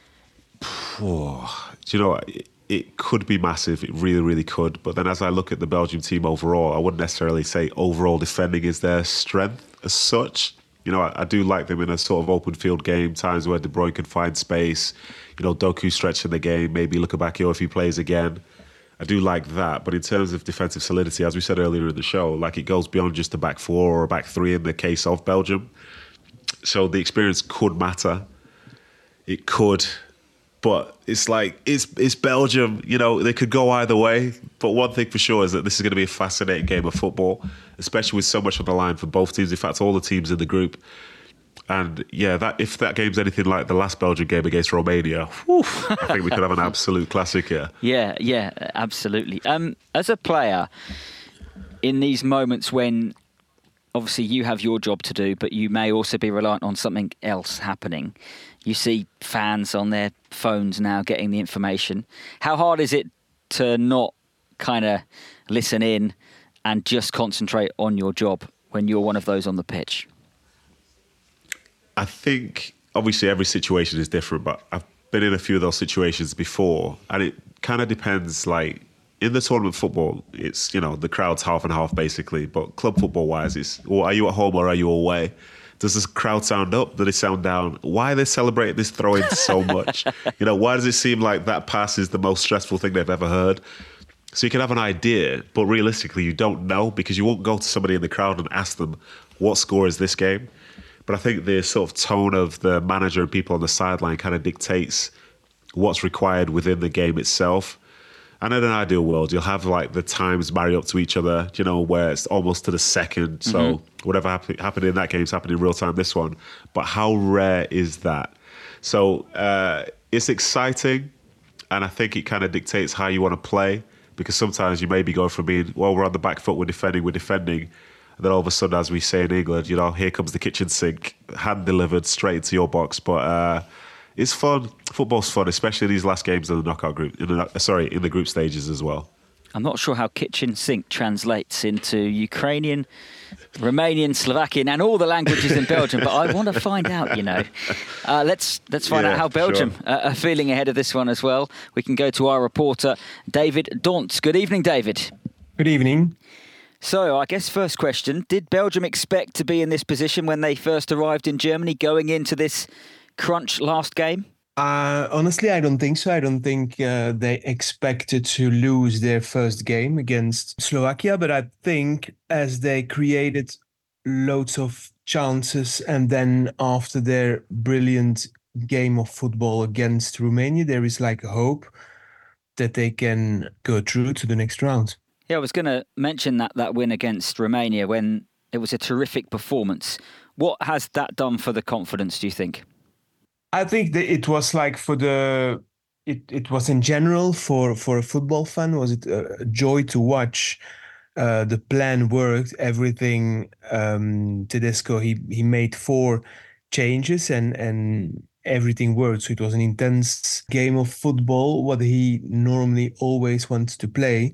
Oh, do you know what? It, it could be massive. It really, really could. But then as I look at the Belgium team overall, I wouldn't necessarily say overall defending is their strength as such. You know, I, I do like them in a sort of open field game, times where De Bruyne can find space. You know, Doku stretching the game, maybe Lukebakio if he plays again. I do like that. But in terms of defensive solidity, as we said earlier in the show, like it goes beyond just a back four or a back three in the case of Belgium. So the experience could matter. It could. But it's like, it's, it's Belgium. You know, they could go either way. But one thing for sure is that this is going to be a fascinating game of football, especially with so much on the line for both teams. In fact, all the teams in the group. And yeah, that if that game's anything like the last Belgian game against Romania, whew, I think we could have an absolute classic here. Yeah, yeah, absolutely. Um, as a player, in these moments when obviously you have your job to do, but you may also be reliant on something else happening, you see fans on their phones now getting the information. How hard is it to not kind of listen in and just concentrate on your job when you're one of those on the pitch? I think obviously every situation is different, but I've been in a few of those situations before, and it kind of depends. Like in the tournament football, it's, you know, the crowd's half and half basically, but club football wise, it's, well, are you at home or are you away? Does this crowd sound up? Do they sound down? Why are they celebrating this throw-in so much? You know, why does it seem like that pass is the most stressful thing they've ever heard? So you can have an idea, but realistically you don't know, because you won't go to somebody in the crowd and ask them, what score is this game? But I think the sort of tone of the manager and people on the sideline kind of dictates what's required within the game itself. And in an ideal world, you'll have like the times marry up to each other, you know, where it's almost to the second. So mm-hmm. whatever happen- happened in that game is happening in real time, this one. But how rare is that? So uh, it's exciting. And I think it kind of dictates how you want to play, because sometimes you may be going from being, well, we're on the back foot, we're defending, we're defending. And then all of a sudden, as we say in England, you know, here comes the kitchen sink, hand delivered straight into your box. But uh, it's fun. Football's fun, especially these last games in the knockout group. In the, sorry, in the group stages as well. I'm not sure how kitchen sink translates into Ukrainian, Romanian, Slovakian, and all the languages in Belgium. But I want to find out. You know, uh, let's let's find yeah, out how Belgium sure. uh, are feeling ahead of this one as well. We can go to our reporter David Dauntz. Good evening, David. Good evening. So, I guess first question, did Belgium expect to be in this position when they first arrived in Germany going into this crunch last game? Uh, honestly, I don't think so. I don't think uh, they expected to lose their first game against Slovakia, but I think as they created loads of chances and then after their brilliant game of football against Romania, there is like a hope that they can go through to the next round. Yeah, I was going to mention that that win against Romania when it was a terrific performance. What has that done for the confidence, do you think? I think that it was like for the, it, it was in general for, for a football fan, was it a joy to watch. Uh, the plan worked, everything. Um, Tedesco, he, he made four changes and, and everything worked. So it was an intense game of football, what he normally always wants to play.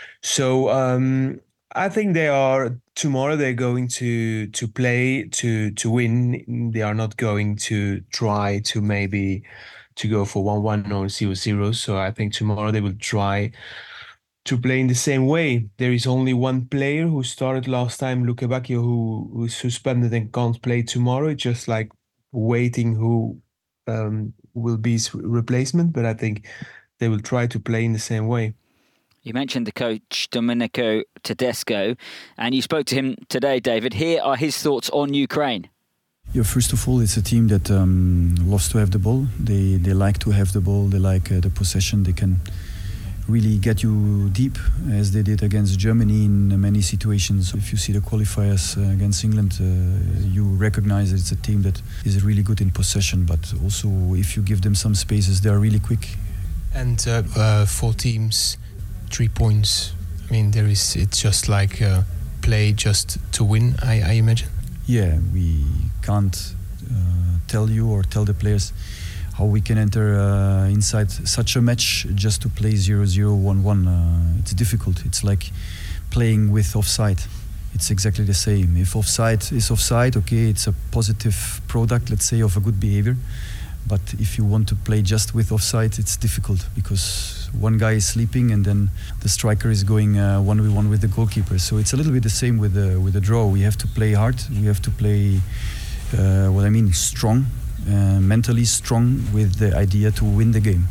So um, I think they are, tomorrow they're going to to play to to win. They are not going to try to maybe to go for one one or zero zero. So I think tomorrow they will try to play in the same way. There is only one player who started last time, Luka Bacchio, who who's suspended and can't play tomorrow. It's just like waiting who um, will be his replacement. But I think they will try to play in the same way. You mentioned the coach, Domenico Tedesco, and you spoke to him today, David. Here are his thoughts on Ukraine. Yeah, first of all, it's a team that um, loves to have the ball. They they like to have the ball. They like uh, the possession. They can really get you deep, as they did against Germany in many situations. If you see the qualifiers uh, against England, uh, you recognize that it's a team that is really good in possession, but also if you give them some spaces, they are really quick. And uh, uh, four teams, three points. I mean, there is. It's just like uh, play just to win, I, I imagine. Yeah, we can't uh, tell you or tell the players how we can enter uh, inside such a match just to play zero zero, one one. Uh, it's difficult. It's like playing with offside. It's exactly the same. If offside is offside, okay, it's a positive product, let's say, of a good behavior. But if you want to play just with offside, it's difficult because one guy is sleeping and then the striker is going uh, one v one with the goalkeeper. So it's a little bit the same with the with the draw. We have to play hard. We have to play, uh, what I mean, strong, uh, mentally strong, with the idea to win the game.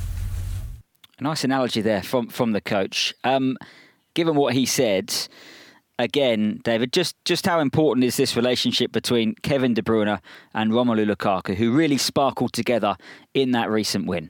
A nice analogy there from from the coach. Um, given what he said, again, David, just, just how important is this relationship between Kevin De Bruyne and Romelu Lukaku, who really sparkled together in that recent win?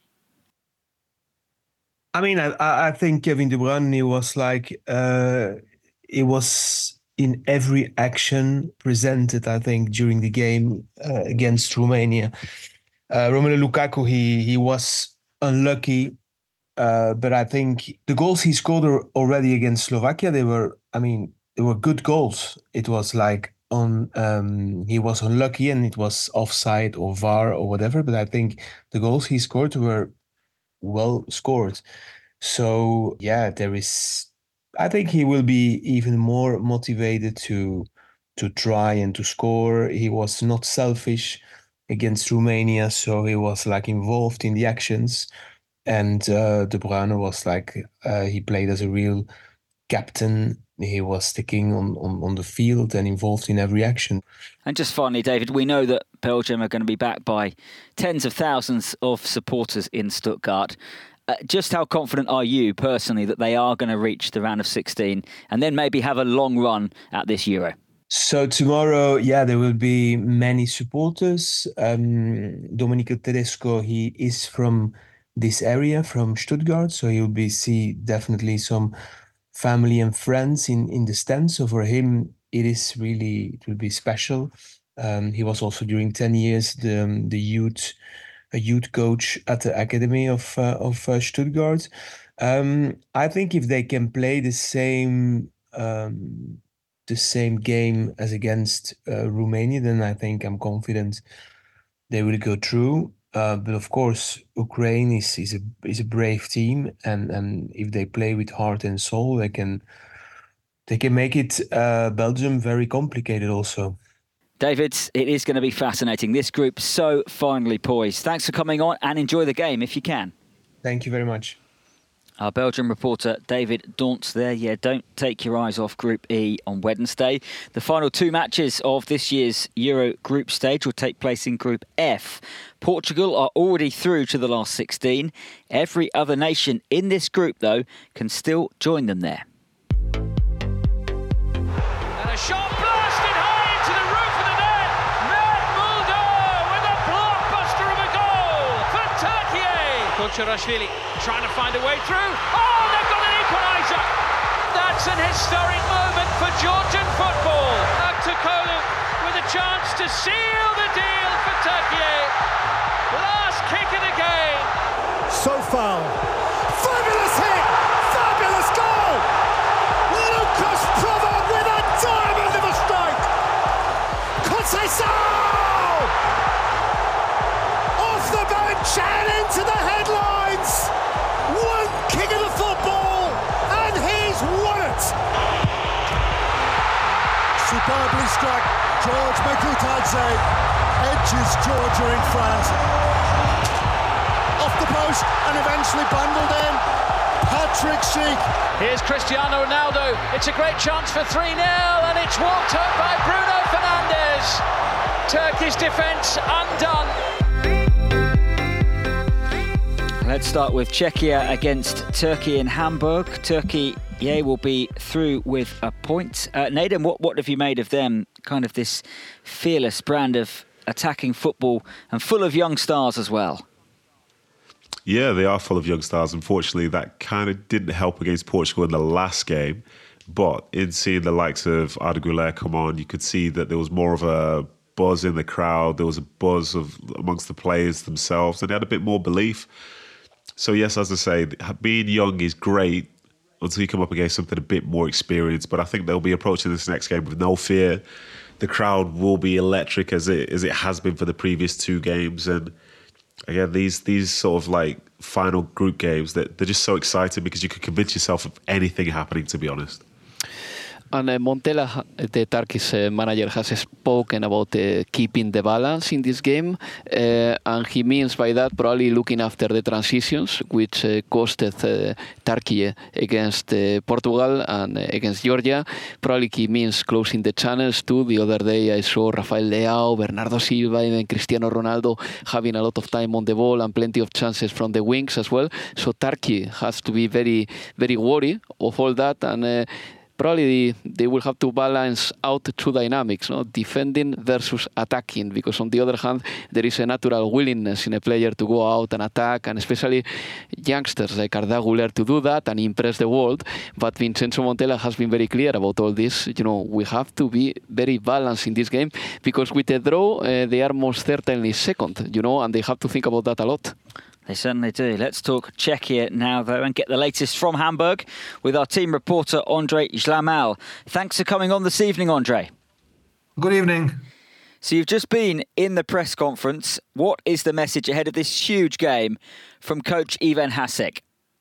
I mean, I, I think Kevin De Bruyne, he was like, uh, he was in every action presented, I think, during the game uh, against Romania. Uh, Romelu Lukaku, he, he was unlucky. Uh, but I think the goals he scored already against Slovakia, they were, I mean, they were good goals. It was like on, um, he was unlucky and it was offside or V A R or whatever. But I think the goals he scored were well scored. So yeah, there is, I think he will be even more motivated to to try and to score. He was not selfish against Romania, so he was like involved in the actions. And uh, De Bruyne was like, uh, he played as a real captain. He was sticking on, on, on the field and involved in every action. And just finally, David, we know that Belgium are going to be backed by tens of thousands of supporters in Stuttgart. Uh, just how confident are you personally that they are going to reach the round of sixteen and then maybe have a long run at this Euro? So tomorrow, yeah, there will be many supporters. Um, Domenico Tedesco, he is from this area, from Stuttgart, so you'll be see definitely some family and friends in in the stands. So for him, it is really, it will be special. Um, he was also during ten years the um, the youth a youth coach at the academy of uh, of uh, Stuttgart. Um, I think if they can play the same um, the same game as against uh, Romania, then I think I'm confident they will go through. Uh, but of course, Ukraine is is a is a brave team, and, and if they play with heart and soul, they can they can make it uh, Belgium very complicated also. David, it is going to be fascinating. This group so finely poised. Thanks for coming on and enjoy the game if you can. Thank you very much. Our Belgian reporter David Dauntz there. Yeah, don't take your eyes off Group E on Wednesday. The final two matches of this year's Euro group stage will take place in Group F. Portugal are already through to the last sixteen. Every other nation in this group, though, can still join them there. And a shot blasted high into the roof of the net. Mert Mulder with a blockbuster of a goal for Turkey. Kucherashvili trying to find a way through. Oh, they've got an equaliser. That's an historic moment for Georgian football. Aktürkoğlu with a chance to seal the deal for Turkey. Last kick of the game. So foul. Fabulous hit. Fabulous goal. Lucas Provo with a diamond of a strike. Conceição off the bench and into the headlines. One kick of the football and he's won it. Superbly struck. George Mekutadze edges Georgia in front. Off the post and eventually bundled in. Patrick Schick. Here's Cristiano Ronaldo. It's a great chance for three nil and it's walked up by Bruno Fernandes. Turkey's defence undone. Let's start with Czechia against Turkey in Hamburg. Turkey, yeah, will be through with a point. Uh, Naden, what, what have you made of them? Kind of this fearless brand of attacking football and full of young stars as well. Yeah, they are full of young stars. Unfortunately, that kind of didn't help against Portugal in the last game. But in seeing the likes of Arda Güler come on, you could see that there was more of a buzz in the crowd. There was a buzz of amongst the players themselves, and they had a bit more belief. So yes, as I say, being young is great until you come up against something a bit more experienced. But I think they'll be approaching this next game with no fear. The crowd will be electric as it as it has been for the previous two games. And again, these these sort of like final group games, that they're just so exciting because you can convince yourself of anything happening, to be honest. And uh, Montella, the Turkish uh, manager, has spoken about uh, keeping the balance in this game. Uh, and he means by that probably looking after the transitions, which uh, costed uh, Turkey against uh, Portugal and uh, against Georgia. Probably he means closing the channels too. The other day I saw Rafael Leao, Bernardo Silva, even Cristiano Ronaldo having a lot of time on the ball and plenty of chances from the wings as well. So Turkey has to be very, very worried of all that. And uh, probably they will have to balance out two dynamics, no? Defending versus attacking, because on the other hand, there is a natural willingness in a player to go out and attack, and especially youngsters like Arda Güler to do that and impress the world. But Vincenzo Montella has been very clear about all this. You know, we have to be very balanced in this game, because with a draw, uh, they are most certainly second, you know, and they have to think about that a lot. They certainly do. Let's talk Czechia now, though, and get the latest from Hamburg with our team reporter, Ondrej Žlamal. Thanks for coming on this evening, Ondrej. Good evening. So you've just been in the press conference. What is the message ahead of this huge game from coach Ivan Hasek?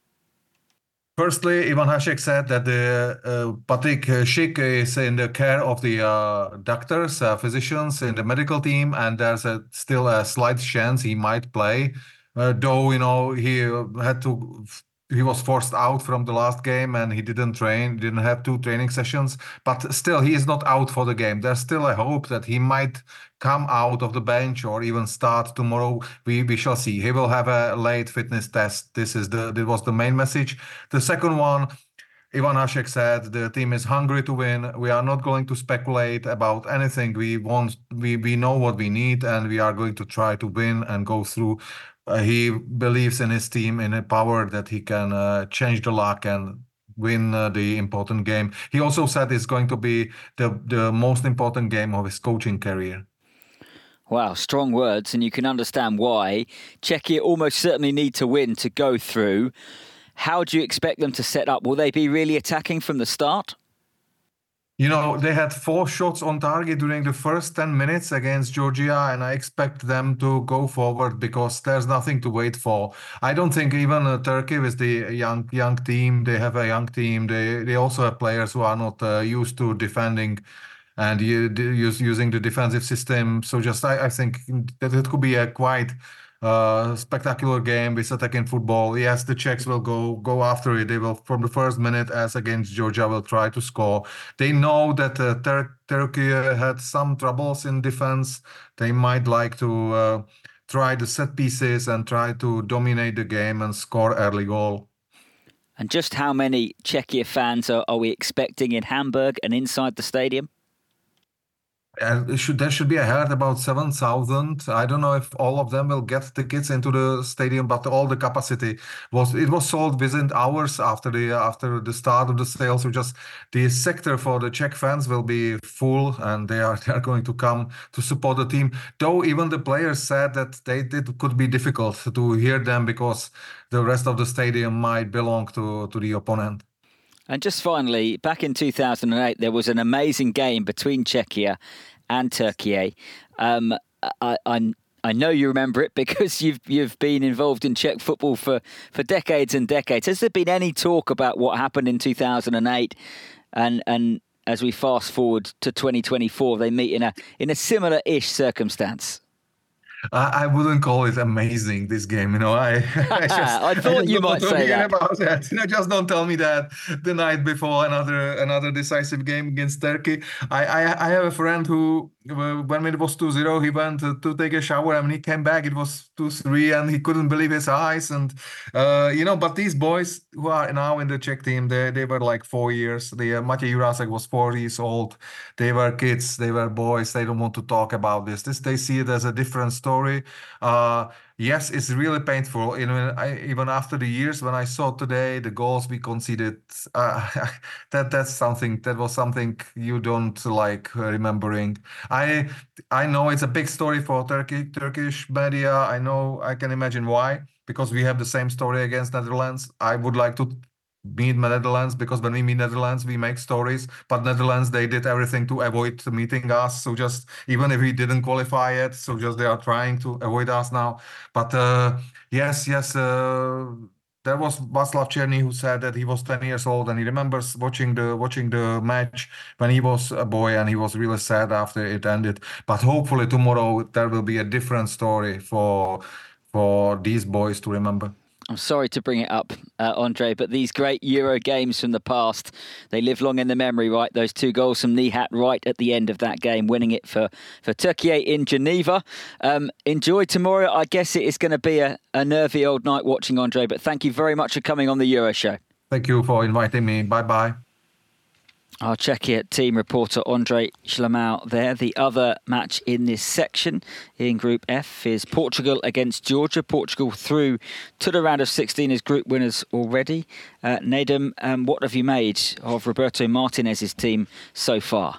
Firstly, Ivan Hasek said that the uh, Patrick Schick is in the care of the uh, doctors, uh, physicians in the medical team, and there's a, still a slight chance he might play. Uh, though, you know, he had to, he was forced out from the last game and he didn't train, didn't have two training sessions. But still, he is not out for the game. There's still a hope that he might come out of the bench or even start tomorrow. We we shall see. He will have a late fitness test. This is the this was the main message. The second one, Ivan Hasek said the team is hungry to win. We are not going to speculate about anything. We want, we we know what we need, and we are going to try to win and go through. Uh, he believes in his team, in a power that he can uh, change the luck and win uh, the important game. He also said it's going to be the, the most important game of his coaching career. Wow, strong words, and you can understand why. Czechia almost certainly need to win to go through. How do you expect them to set up? Will they be really attacking from the start? You know, they had four shots on target during the first ten minutes against Georgia, and I expect them to go forward because there's nothing to wait for. I don't think even uh, Turkey with the young young team, they have a young team. They they also have players who are not uh, used to defending and use, using the defensive system. So just I, I think that it could be a quite uh, spectacular game with attacking football. Yes, the Czechs will go go after it. They will, from the first minute, as against Georgia, will try to score. They know that uh, Tur- Turkey had some troubles in defense. They might like to uh, try the set pieces and try to dominate the game and score early goal. And just how many Czechia fans are, are we expecting in Hamburg and inside the stadium? Uh, it should, there should be a herd about seven thousand. I don't know if all of them will get tickets into the stadium, but all the capacity was it was sold within hours after the after the start of the sales. So just the sector for the Czech fans will be full, and they are they are going to come to support the team. Though even the players said that they it could be difficult to hear them because the rest of the stadium might belong to to the opponent. And just finally, back in two thousand eight, there was an amazing game between Czechia and Turkey. Um, I, I, I know you remember it because you've you've been involved in Czech football for, for decades and decades. Has there been any talk about what happened in two thousand eight? And and as we fast forward to twenty twenty-four, they meet in a in a similar-ish circumstance. I, I wouldn't call it amazing, this game. You know, I I, just, I thought I you might say that. About that. You know, just don't tell me that the night before another another decisive game against Turkey. I I, I have a friend who, when it was two zero, he went to, to take a shower, and when he came back, it was two three, and he couldn't believe his eyes. And uh, you know, but these boys who are now in the Czech team, they they were like four years. The uh, Matěj Jurásek was four years old. They were kids. They were boys. They don't want to talk about this. This they see it as a different story. Uh, yes, it's really painful. You know, I, even after the years, when I saw today the goals we conceded, uh, that that's something that was something you don't like remembering. I I know it's a big story for Turkey, Turkish media. I know I can imagine why, because we have the same story against Netherlands. I would like to meet Netherlands, because when we meet Netherlands, we make stories. But Netherlands, they did everything to avoid meeting us. So just even if we didn't qualify yet, so just they are trying to avoid us now. But uh, yes, yes. Uh, There was Václav Černý who said that he was ten years old and he remembers watching the watching the match when he was a boy, and he was really sad after it ended. But hopefully tomorrow there will be a different story for for these boys to remember. I'm sorry to bring it up, uh, Andre, but these great Euro games from the past, they live long in the memory, right? Those two goals from Nihat right at the end of that game, winning it for, for Turkey in Geneva. Um, enjoy tomorrow. I guess it is going to be a, a nervy old night watching, Andre, but thank you very much for coming on the Euro Show. Thank you for inviting me. Bye-bye. Our Czechia team reporter Ondrej Šlamal there. The other match in this section in Group F is Portugal against Georgia. Portugal through to the round of sixteen as group winners already. Uh, Nedum, um, what have you made of Roberto Martinez's team so far?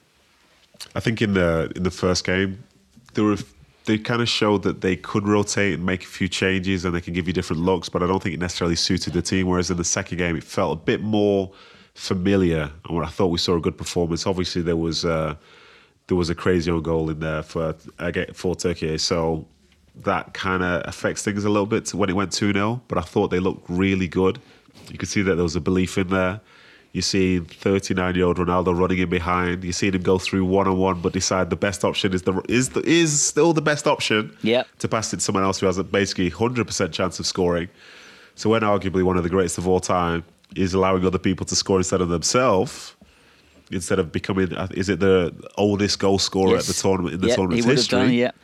I think in the in the first game, they were they kind of showed that they could rotate and make a few changes and they can give you different looks, but I don't think it necessarily suited the team. Whereas in the second game, it felt a bit more familiar, and I thought we saw a good performance. Obviously, there was uh, there was a crazy own goal in there for for Turkey, so that kind of affects things a little bit when it went two nil. But I thought they looked really good. You could see that there was a belief in there. You see thirty-nine-year-old Ronaldo running in behind. You see him go through one-on-one, but decide the best option is the is the, is still the best option. Yeah. To pass it to someone else who has a basically one hundred percent chance of scoring. So when arguably one of the greatest of all time is allowing other people to score instead of themselves, instead of becoming, is it the oldest goal scorer yes. at the tournament in the yep, tournament's he would history? Have done, yeah.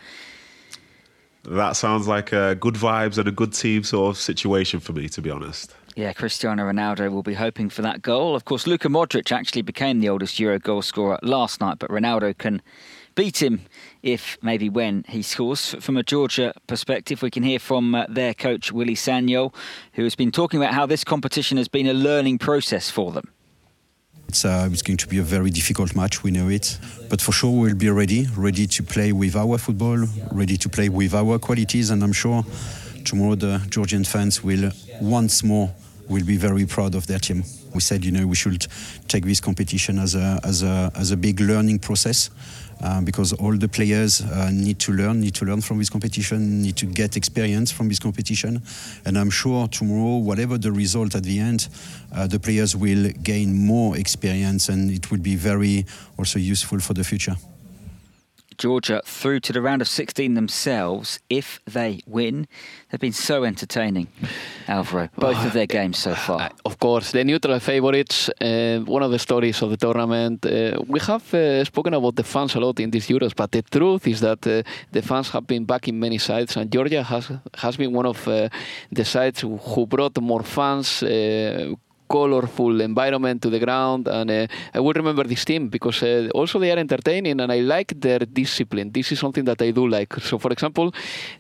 That sounds like a good vibes and a good team sort of situation for me, to be honest. Yeah, Cristiano Ronaldo will be hoping for that goal. Of course, Luka Modric actually became the oldest Euro goal scorer last night, but Ronaldo can beat him if, maybe when, he scores. From a Georgia perspective, we can hear from uh, their coach, Willy Sagnol, who has been talking about how this competition has been a learning process for them. It's, uh, it's going to be a very difficult match, we know it. But for sure we'll be ready, ready to play with our football, ready to play with our qualities, and I'm sure tomorrow the Georgian fans will once more will be very proud of their team. We said, you know, we should take this competition as a as a as a big learning process, uh, because all the players uh, need to learn, need to learn from this competition, need to get experience from this competition, and I'm sure tomorrow, whatever the result at the end, uh, the players will gain more experience, and it will be very also useful for the future. Georgia through to the round of sixteen themselves if they win. They've been so entertaining, Alvaro, both oh, of their games so far. Uh, of course, the neutral favourites, uh, one of the stories of the tournament. Uh, we have uh, spoken about the fans a lot in these Euros, but the truth is that uh, the fans have been backing many sides, and Georgia has, has been one of uh, the sides who brought more fans, uh, colorful environment to the ground, and uh, I will remember this team because uh, also they are entertaining and I like their discipline. This is something that I do like. So for example,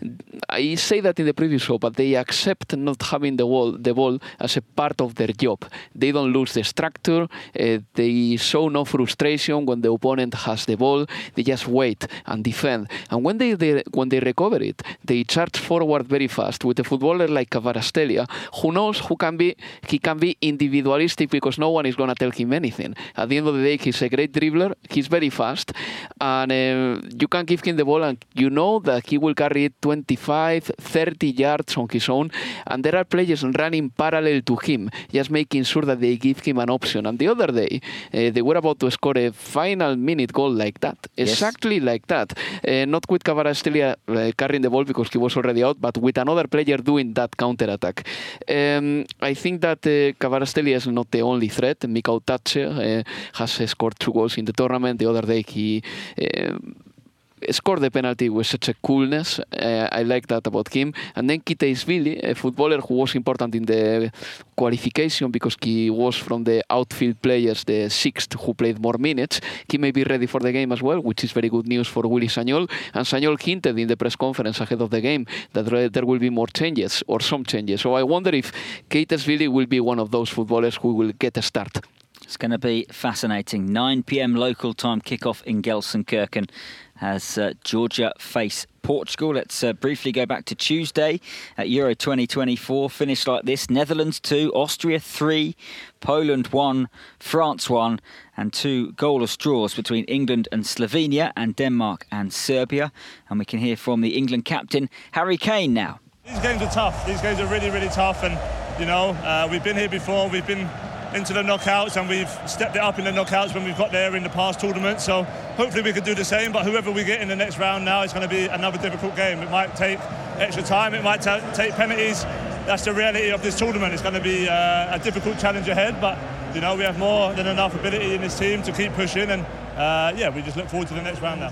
I say that in the previous show, but they accept not having the ball, the ball as a part of their job. They don't lose the structure, uh, they show no frustration when the opponent has the ball, they just wait and defend. And when they, they when they recover it, they charge forward very fast with a footballer like Kvaratskhelia, who knows who can be, he can be in individualistic because no one is going to tell him anything. At the end of the day, he's a great dribbler, he's very fast, and uh, you can give him the ball and you know that he will carry it twenty-five, thirty yards on his own, and there are players running parallel to him, just making sure that they give him an option. And the other day, uh, they were about to score a final minute goal like that, yes. exactly like that. Uh, not with Kvaratskhelia uh, carrying the ball because he was already out, but with another player doing that counter-attack. Um, I think that uh, Kvaratskhelia is not the only threat. Mikau Tace uh, has scored two goals in the tournament. The other day he uh, scored the penalty with such a coolness. Uh, I like that about him. And then Kiteishvili, a footballer who was important in the qualification because he was from the outfield players, the sixth who played more minutes. He may be ready for the game as well, which is very good news for Willy Sagnol. And Sagnol hinted in the press conference ahead of the game that there will be more changes or some changes. So I wonder if Kiteishvili will be one of those footballers who will get a start. It's going to be fascinating. nine p.m. local time kickoff in Gelsenkirchen as uh, Georgia face Portugal. Let's uh, briefly go back to Tuesday at Euro twenty twenty-four. Finished like this: Netherlands two, Austria three, Poland one, France one, and two goalless draws between England and Slovenia and Denmark and Serbia. And we can hear from the England captain, Harry Kane, now. These games are tough. These games are really, really tough. And, you know, uh, we've been here before. We've been into the knockouts and we've stepped it up in the knockouts when we've got there in the past tournaments. So hopefully we can do the same, but whoever we get in the next round now, it's going to be another difficult game. It might take extra time, it might ta- take penalties. That's the reality of this tournament. It's going to be uh, a difficult challenge ahead, but you know, we have more than enough ability in this team to keep pushing, and uh, yeah, we just look forward to the next round now.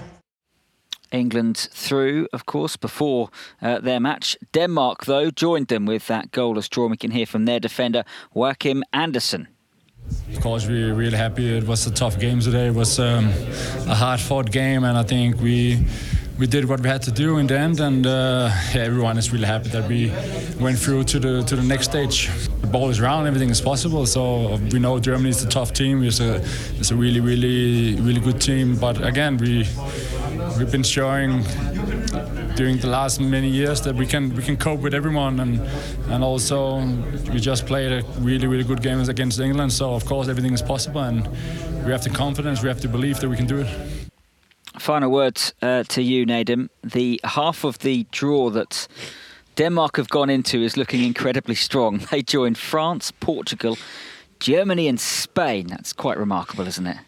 England through, of course, before uh, their match. Denmark, though, joined them with that goalless draw. We can hear from their defender, Joachim Andersen. Of course, we're really happy. It was a tough game today. It was um, a hard-fought game, and I think we we did what we had to do in the end. And uh, yeah, everyone is really happy that we went through to the to the next stage. The ball is round, everything is possible. So we know Germany is a tough team. It's a it's a really really really good team. But again, we we've been showing during the last many years that we can we can cope with everyone, and and also we just played a really really good game against England. So of course everything is possible, and we have the confidence, we have to believe that we can do it. Final words uh, to you, Nadim. The half of the draw that Denmark have gone into is looking incredibly strong. They joined France, Portugal, Germany and Spain. That's quite remarkable, isn't it?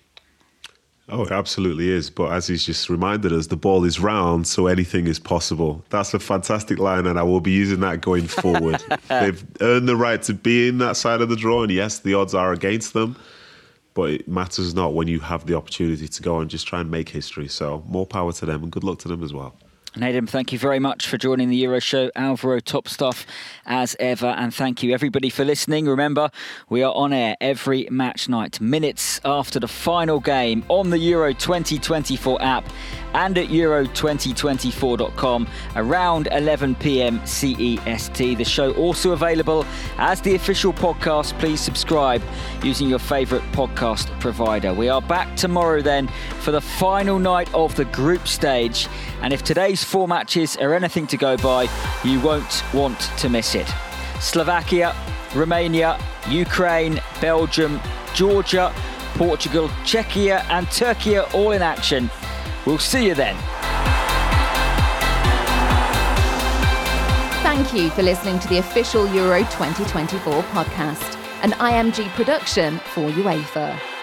Oh, it absolutely is. But as he's just reminded us, the ball is round, so anything is possible. That's a fantastic line, and I will be using that going forward. They've earned the right to be in that side of the draw, and yes, the odds are against them. But it matters not when you have the opportunity to go and just try and make history. So more power to them, and good luck to them as well. Nadim, thank you very much for joining the Euro Show. Alvaro, top stuff as ever. And thank you, everybody, for listening. Remember, we are on air every match night, minutes after the final game on the Euro twenty twenty-four app and at euro twenty twenty-four dot com around eleven p.m. C E S T. The show also available as the official podcast. Please subscribe using your favourite podcast provider. We are back tomorrow then for the final night of the group stage. And if today's four matches are anything to go by, you won't want to miss it. Slovakia, Romania, Ukraine, Belgium, Georgia, Portugal, Czechia and Turkey are all in action. We'll see you then. Thank you for listening to the official Euro twenty twenty-four podcast, an I M G production for UEFA.